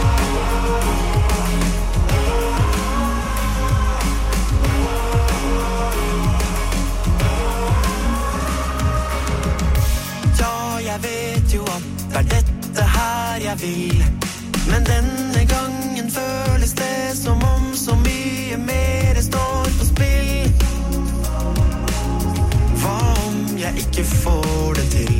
Ja, jeg vet jo at det er dette her jeg vil, men denne gangen føles det som om så mye mer står på spill. Hva om jeg ikke får det til?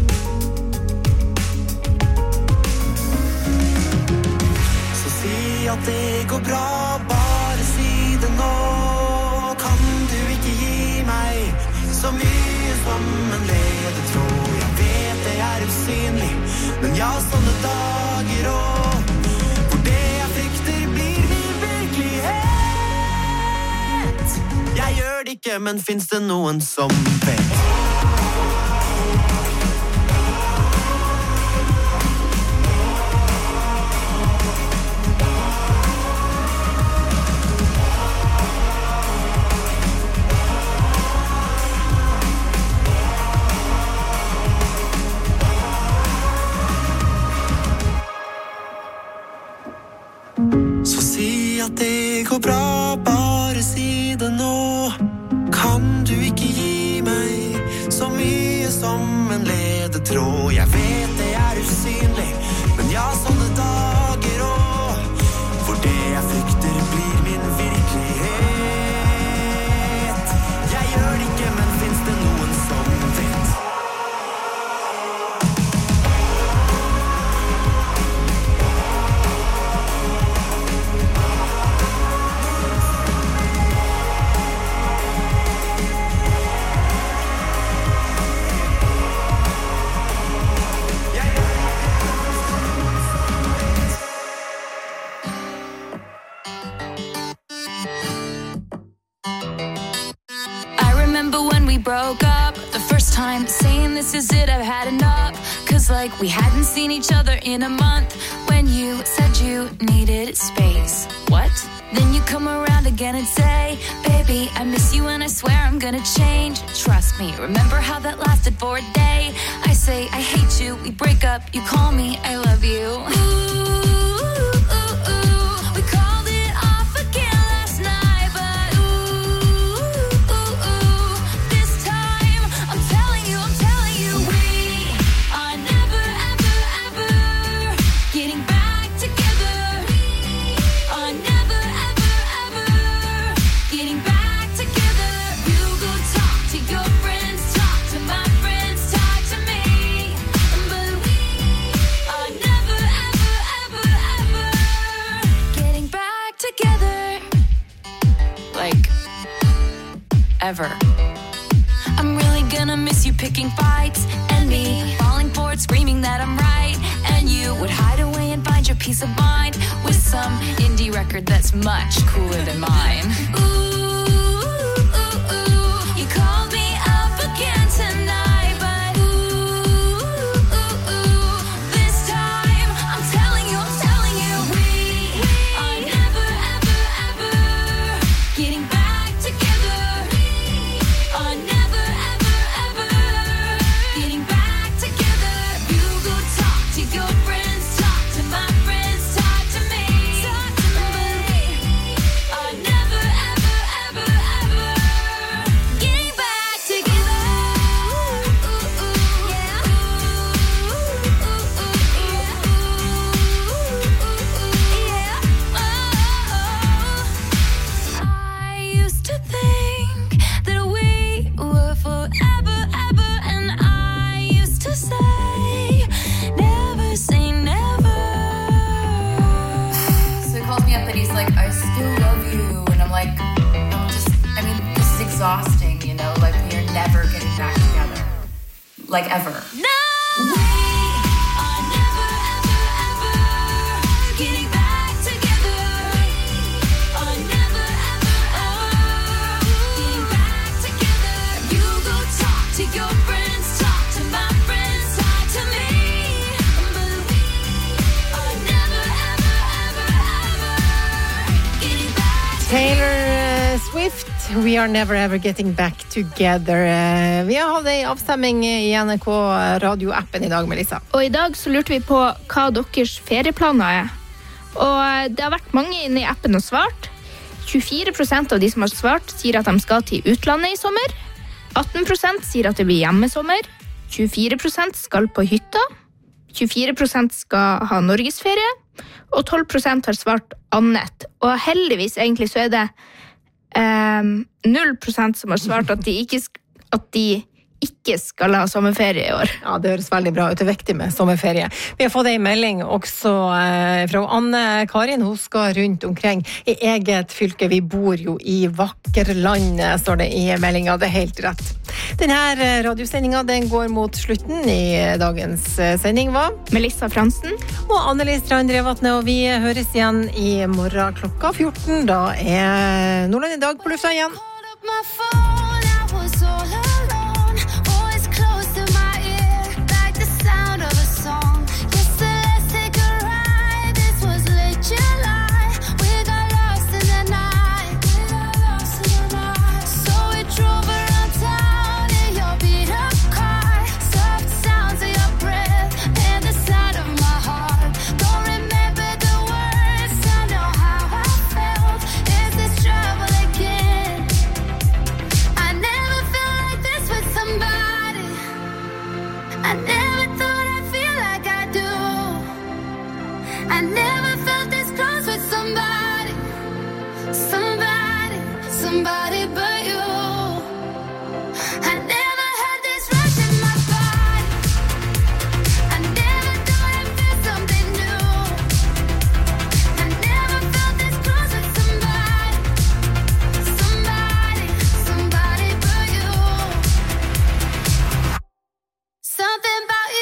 At det går bra, bare si det nå. Kan du ikke gi meg så mye som en ledetråd? Jeg vet det er usynlig, men ja, sånne dager og hvor det jeg frykter blir min virkelighet. Jeg gjør det ikke, men finnes det noen som vet? Det går bra, bare si det nå. Kan du ikke gi meg så mye som en ledetråd? Jeg vet det er usynlig, men ja, sånne dager og hvor det jeg frykter blir min virkelighet. Jeg gjør det ikke, men finnes det noen som vet? the first time, saying this is it, I've had enough. Cause like we hadn't seen each other in a month. When you said you needed space. What? Then you come around again and say, baby, I miss you and I swear I'm gonna change. Trust me, remember how that lasted for a day? I say I hate you, we break up, you call me, I love you. Ooh, ooh, ooh, we called it off again last night, but ooh, ooh, ooh, this time, I'm telling you, I'm telling you, we are never, ever, ever getting back together. We are never, ever, ever getting back together. You go talk to your friends, talk to my friends, talk to me. But we are never, ever, ever, ever getting back together. Like, ever. I'm really gonna miss you picking fights and me falling for it, screaming that I'm right. And you would hide away and find your peace of mind with some indie record that's much cooler than mine. Ooh, ooh, ooh, you called me up again tonight, but ooh, ooh, ooh, this time I'm telling you, I'm telling you, we are never, ever, ever getting back together. We are never, ever, ever getting back together. You go talk to your friends, talk to my friends, talk to me. Talk to me. Are never, ever, ever, ever getting back together. Ooh, ooh, ooh, yeah. Ooh, ooh, ooh, yeah. Ooh, ooh, ooh, yeah. Oh, I used to think that we were forever, ever, and I used to say, never say never. So he calls me up and he's like, I still love you. And I'm like, I'm just, I mean, this is exhausting, you know? Like, we are never getting back together. Like, ever. No! We are never, ever, ever getting back together. Are never, ever, ever getting back together. You go talk to your friends, talk to my friends, talk to me. But we are never, ever, ever, ever getting back Taylor eh, Swift, We Are Never Ever Getting Back Together. Eh, Vi har hatt en avstemming i N R K radioappen i dag, Melissa. Og i dag så lurte vi på hva deres ferieplaner er. Og det har vært mange inne i appen og svart. tjuefire prosent av de som har svart sier at de skal til utlandet i sommer. atten prosent sier at det blir hjemmesommer. tjuefire prosent skal på hytta. tjuefire prosent skal ha norgesferie. Og tolv prosent har svart annet. Og heldigvis egentlig så er det um, null prosent som har svart at de ikke, sk- at de ikke skal ha sommerferie i år. Ja, det høres veldig bra ut. Det er viktig med sommerferie. Vi har fått en melding også eh, fra Anne Karin. Hun skal rundt omkring i eget fylke. Vi bor jo i Vakkerlandet, står det i meldingen. Det er helt rett. Denne radiosendingen den går mot slutten. I dagens eh, sending var Melissa Fransen og Anneli Strand Drevatne, og vi høres igjen i morgen klokka fjorten. Da er Nordland i dag på lufta igjen. my phone, I was all alone. Voice close to my ear, like the sound of a song. Yes, so let's take a ride. This was late July. We got lost in the night. We got lost in the night. So we drove around town in your beat up car. Soft sounds of your breath and the sound of my heart. Don't remember the words, I know how I felt. Is this trouble again? I never felt like this with somebody. I never thought I'd feel like I do. I never felt this close with somebody. Somebody, somebody but you. I never had this rush in my body. I never thought I'd feel something new. I never felt this close with somebody. Somebody, somebody but you. Something about you.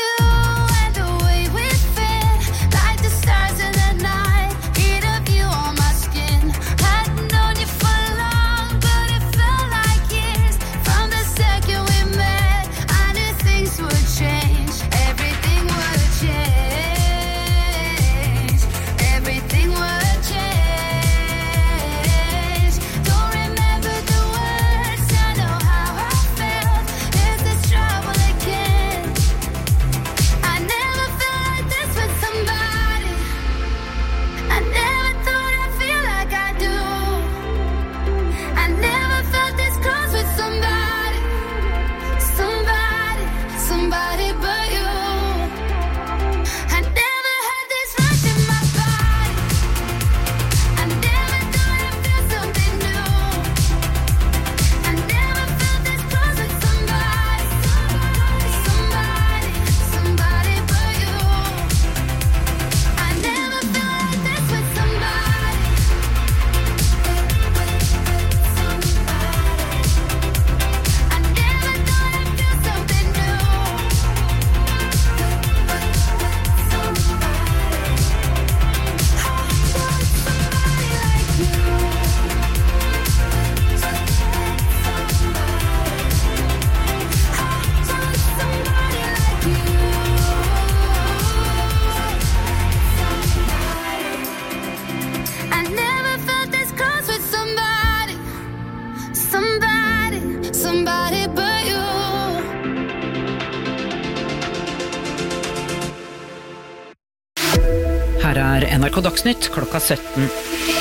Her er N R K Dagsnytt klokka sytten.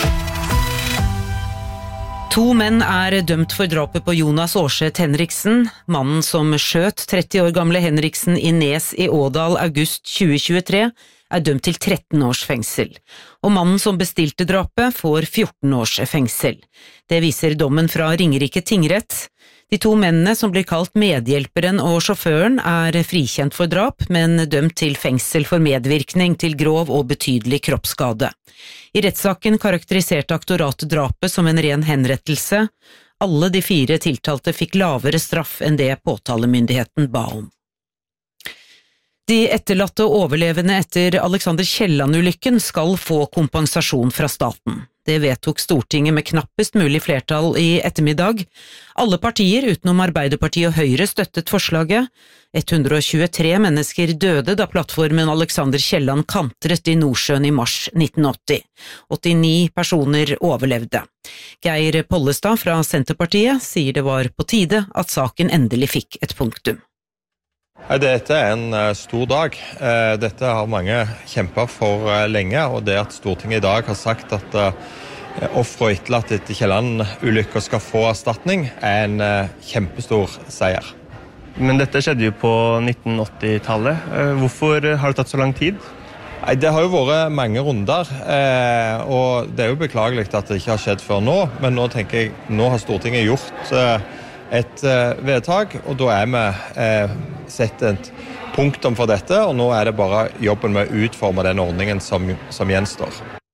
To menn er dømt for drapet på Jonas Aarseth Henriksen. Mannen som skjøt tretti år gamle Henriksen i Nes i Ådal august tjue tjuetre, er dømt til tretten års fengsel. Og mannen som bestilte drapet får fjorten års fengsel. Det viser dommen fra Ringerike tingrett. De to mennene som blir kalt medhjelperen og sjåføren er frikjent for drap, men dømt til fengsel for medvirkning til grov og betydelig kroppsskade. I rettssaken karakteriserte aktoratet drapet som en ren henrettelse. Alle de fire tiltalte fikk lavere straff enn det påtalemyndigheten ba om. De etterlatte og overlevende etter Alexander Kielland-ulykken skal få kompensasjon fra staten. Det vedtok Stortinget med knappest mulig flertall i ettermiddag. Alle partier utenom Arbeiderpartiet og Høyre støttet forslaget. ett hundre og tjuetre mennesker døde da plattformen Alexander Kielland kantret i Nordsjøen i mars nitten åtti. åttini personer overlevde. Geir Pollestad fra Senterpartiet sier det var på tide at saken endelig fikk et punktum. Dette er en stor dag. Dette har mange kjempet for lenge, og det at Stortinget i dag har sagt at ofre og etterlatte etter Kielland-ulykker skal få erstatning, er en kjempestor seier. Men dette skjedde jo på nitten åtti-tallet. Hvorfor har det tatt så lang tid? Det har jo vært mange runder, og det er jo beklagelig at det ikke har skjedd før nå, men nå tenker jeg, nå har Stortinget gjort et vedtak, og da er vi eh, sett et punktum for dette, og nå er det bare jobben med å utforme den ordningen som, som gjenstår.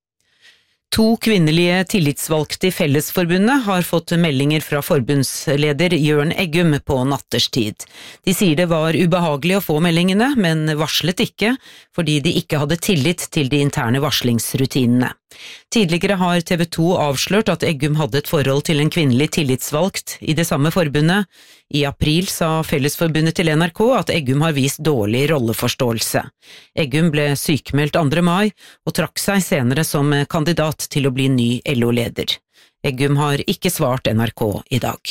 To kvinnelige tillitsvalgte i Fellesforbundet har fått meldinger fra forbundsleder Jørn Eggum på natterstid. De sier det var ubehagelig å få meldingene, men varslet ikke, fordi de ikke hadde tillit til de interne varslingsrutinene. Tidligere har T V to avslørt at Eggum hadde et forhold til en kvinnelig tillitsvalgt i det samme forbundet. I april sa Fellesforbundet til N R K at Eggum har vist dårlig rolleforståelse. Eggum ble sykmeldt andre mai og trakk seg senere som kandidat til å bli ny L O-leder. Eggum har ikke svart N R K i dag.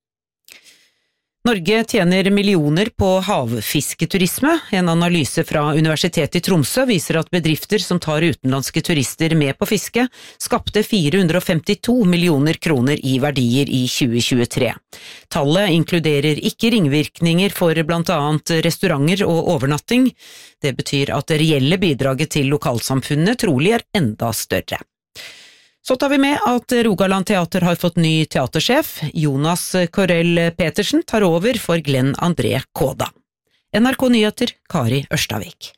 Norge tjener millioner på havfisketurisme. En analyse fra Universitetet i Tromsø viser at bedrifter som tar utenlandske turister med på fiske, skapte fire hundre og femtito millioner kroner i verdier i tjue tjuetre. Tallet inkluderer ikke ringvirkninger for blant annet restauranter og overnatting. Det betyr at det reelle bidraget til lokalsamfunnet trolig er enda større. Så tar vi med at Rogaland Teater har fått ny teatersjef. Jonas Korell Petersen tar over for Glenn André Kåda. N R K Nyheter, Kari Ørstavik.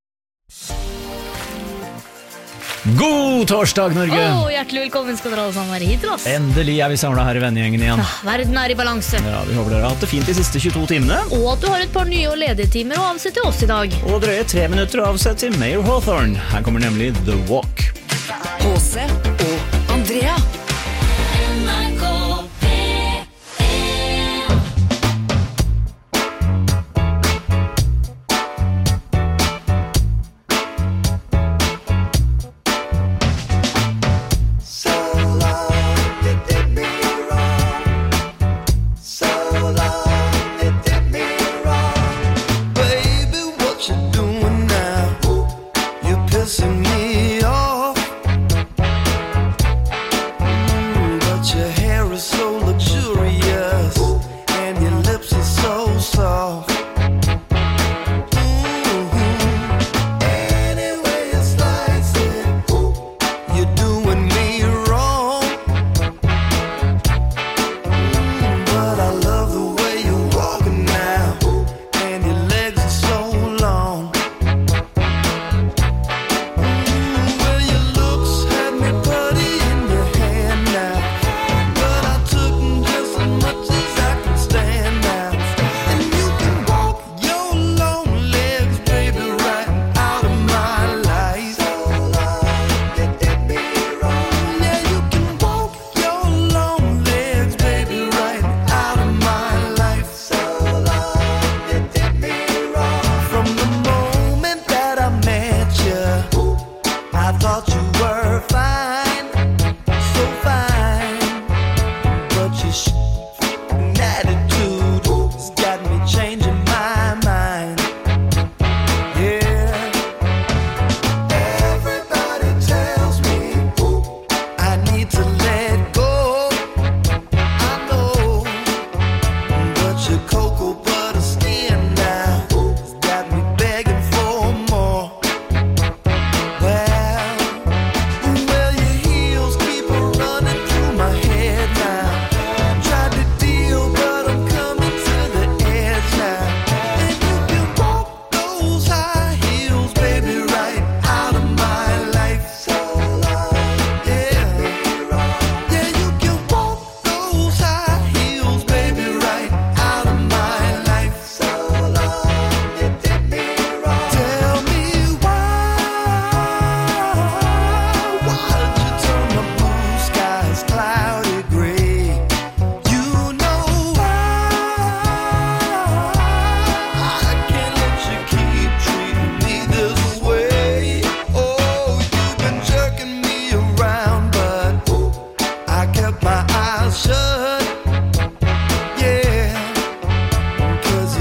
God torsdag, Norge! Åh, hjertelig velkommen skal dere alle sammen være hit til oss. Endelig er vi samlet her i vennegjengen igjen. Ah, verden er i balanse. Ja, vi håper dere har hatt det fint de siste tjueto timene. Og at du har et par nye og ledige timer å avsette oss i dag. Og drøye tre minutter å avsette til Mayor Hawthorne. Her kommer nemlig The Walk. H C og Andrea. N R K P en. So long it did me wrong. So long it did me wrong. Baby, what you doing now? You're pissing me off.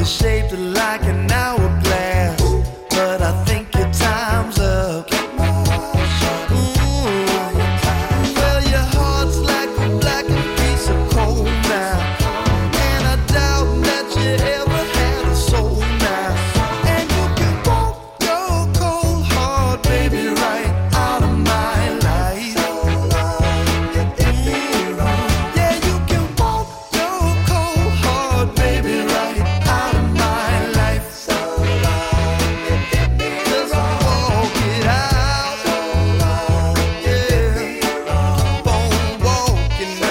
shaped like an hourglass, but I think your time's up. Mm. Well, your heart's like a blackened piece of coal now, and I doubt that you ever had a soul now. And you can walk your cold heart, baby, right out of my life. Mm. Yeah, you can walk your cold heart, baby, right out of my life. Just walk it out. Yeah, won't walk it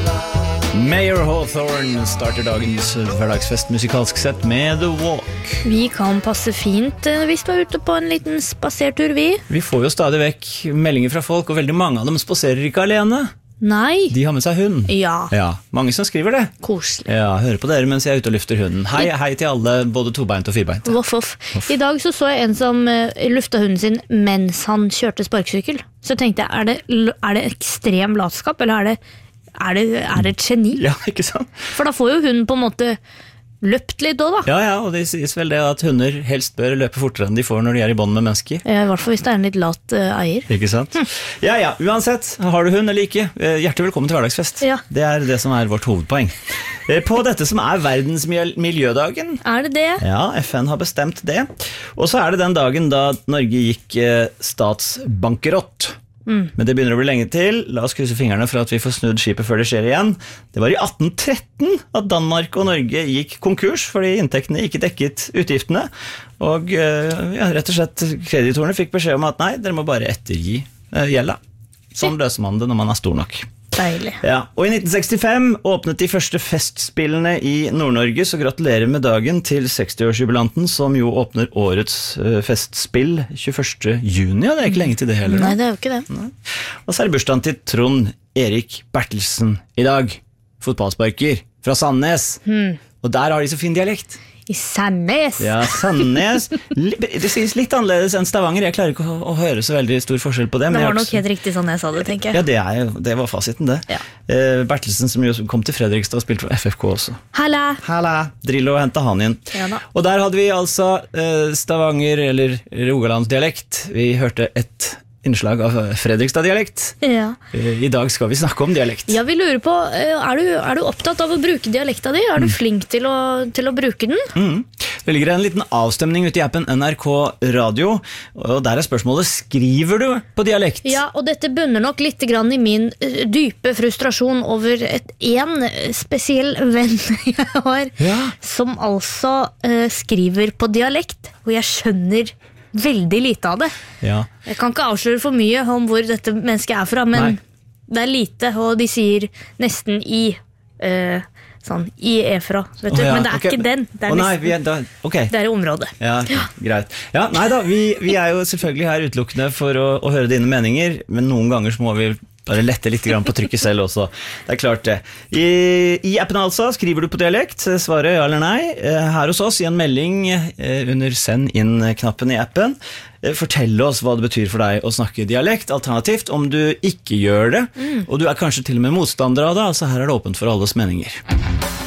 now. Mayor Hawthorne starter dagens hverdagsfest musikalsk sett med The Walk. Vi kan passe fint eh, hvis du er ute på en liten spasertur, vi. Vi får jo stadig vekk meldinger fra folk, og veldig mange av dem spaserer ikke alene. Nei. De har med seg hund. Ja. Ja, mange som skriver det. Koselig. Ja, hører på dere mens jeg er ute og lufter hunden. Hei, hei til alle, både tobeint og firbeint. Voff, voff. I dag så, så jeg en som eh, lufta hunden sin mens han kjørte sparkesykkel. Så tenkte jeg, er det, er det ekstrem latskap, eller er det, er, det, er det et geni? Ja, ikke sant? For da får jo hunden på en måte løpt litt også, da. Ja, ja, og det sies vel det at hunder helst bør løpe fortere enn de får når de er i bånd med mennesker. Eh, I hvert fall hvis det er en litt lat eh, eier. Ikke sant? Ja, ja, uansett, har du hund eller ikke, eh, hjertelig velkommen til hverdagsfest. Ja. Det er det som er vårt hovedpoeng. Eh, På dette som er verdens mil- miljødagen. Er det det? Ja, F N har bestemt det. Og så er det den dagen da Norge gikk eh, statsbankerott. Mm. Men det begynner å bli lenge til. La oss krysse fingrene for at vi får snudd skipet før det skjer igjen. Det var i atten tretten at Danmark og Norge gikk konkurs fordi inntektene ikke dekket utgiftene. Og eh, ja, rett og slett kreditorene fikk beskjed om at nei, dere må bare ettergi eh, gjelda. Sånn løser man det når man er stor nok. Deilig. Ja, og i nitten sekstifem åpnet de første festspillene i Nord-Norge, så gratulerer med dagen til sekstiårsjubilanten, som jo åpner årets uh, festspill tjueførste juni, ja, det er ikke lenge til det heller. Nei, det er jo ikke det. Nei. Og så er det bursdagen til Trond Erik Bertelsen i dag, fotballsparker fra Sandnes, Hmm. og der har de så fin dialekt. I Sandnes. Ja, Sandnes. Li- Det sies litt annerledes enn Stavanger. Jeg klarer ikke å, å høre så veldig stor forskjell på det. Det men jeg var har nok ikke- helt riktig sånn jeg sa det, tenker Ja, jeg. det, er, jo- det var fasiten det. Ja. Eh, Bertelsen som jo kom til Fredrikstad og spilte for F F K også. Halla. Halla, Drillo og hentet han inn. Ja da. Og der hadde vi altså eh, Stavanger, eller Rogalandsdialekt. Vi hørte et innslag av Fredrikstad-dialekt. Ja. Eh, I dag skal vi snakke om dialekt. Ja, vi lurer på, eh, er du, er du opptatt av å bruke dialekta di? Er du flink til å, til å bruke den? Mm. Det ligger en liten avstemning ute i appen N R K Radio, og der er spørsmålet, skriver du på dialekt? Ja, og dette bunner nok litt grann i min eh, dype frustrasjon over et, en spesiell venn jeg har, Ja. som altså eh, skriver på dialekt, og jeg skjønner veldig lite av det. Ja. Jeg kan ikke avsløre for mye om hvor dette mennesket er fra, men Nei. det er lite, og de sier nesten i, eh, sånn, i er fra, vet du, Å, ja, men det er ok. ikke den, det er Å, nei, nesten, vi er, da, ok. det er i området. Ja, greit. Ja, nei da, vi, vi er jo selvfølgelig her utelukkende for å, å høre dine meninger, men noen ganger så må vi bare lette litt grann på trykket selv også. Det er klart det. I, I appen altså, skriver du på dialekt, svaret ja eller nei. Eh, Her hos oss, i en melding eh, under send inn-knappen i appen, eh, fortell oss hva det betyr for deg å snakke dialekt, alternativt om du ikke gjør det, Mm. og du er kanskje til og med motstander av det, altså her er det åpent for alles meninger.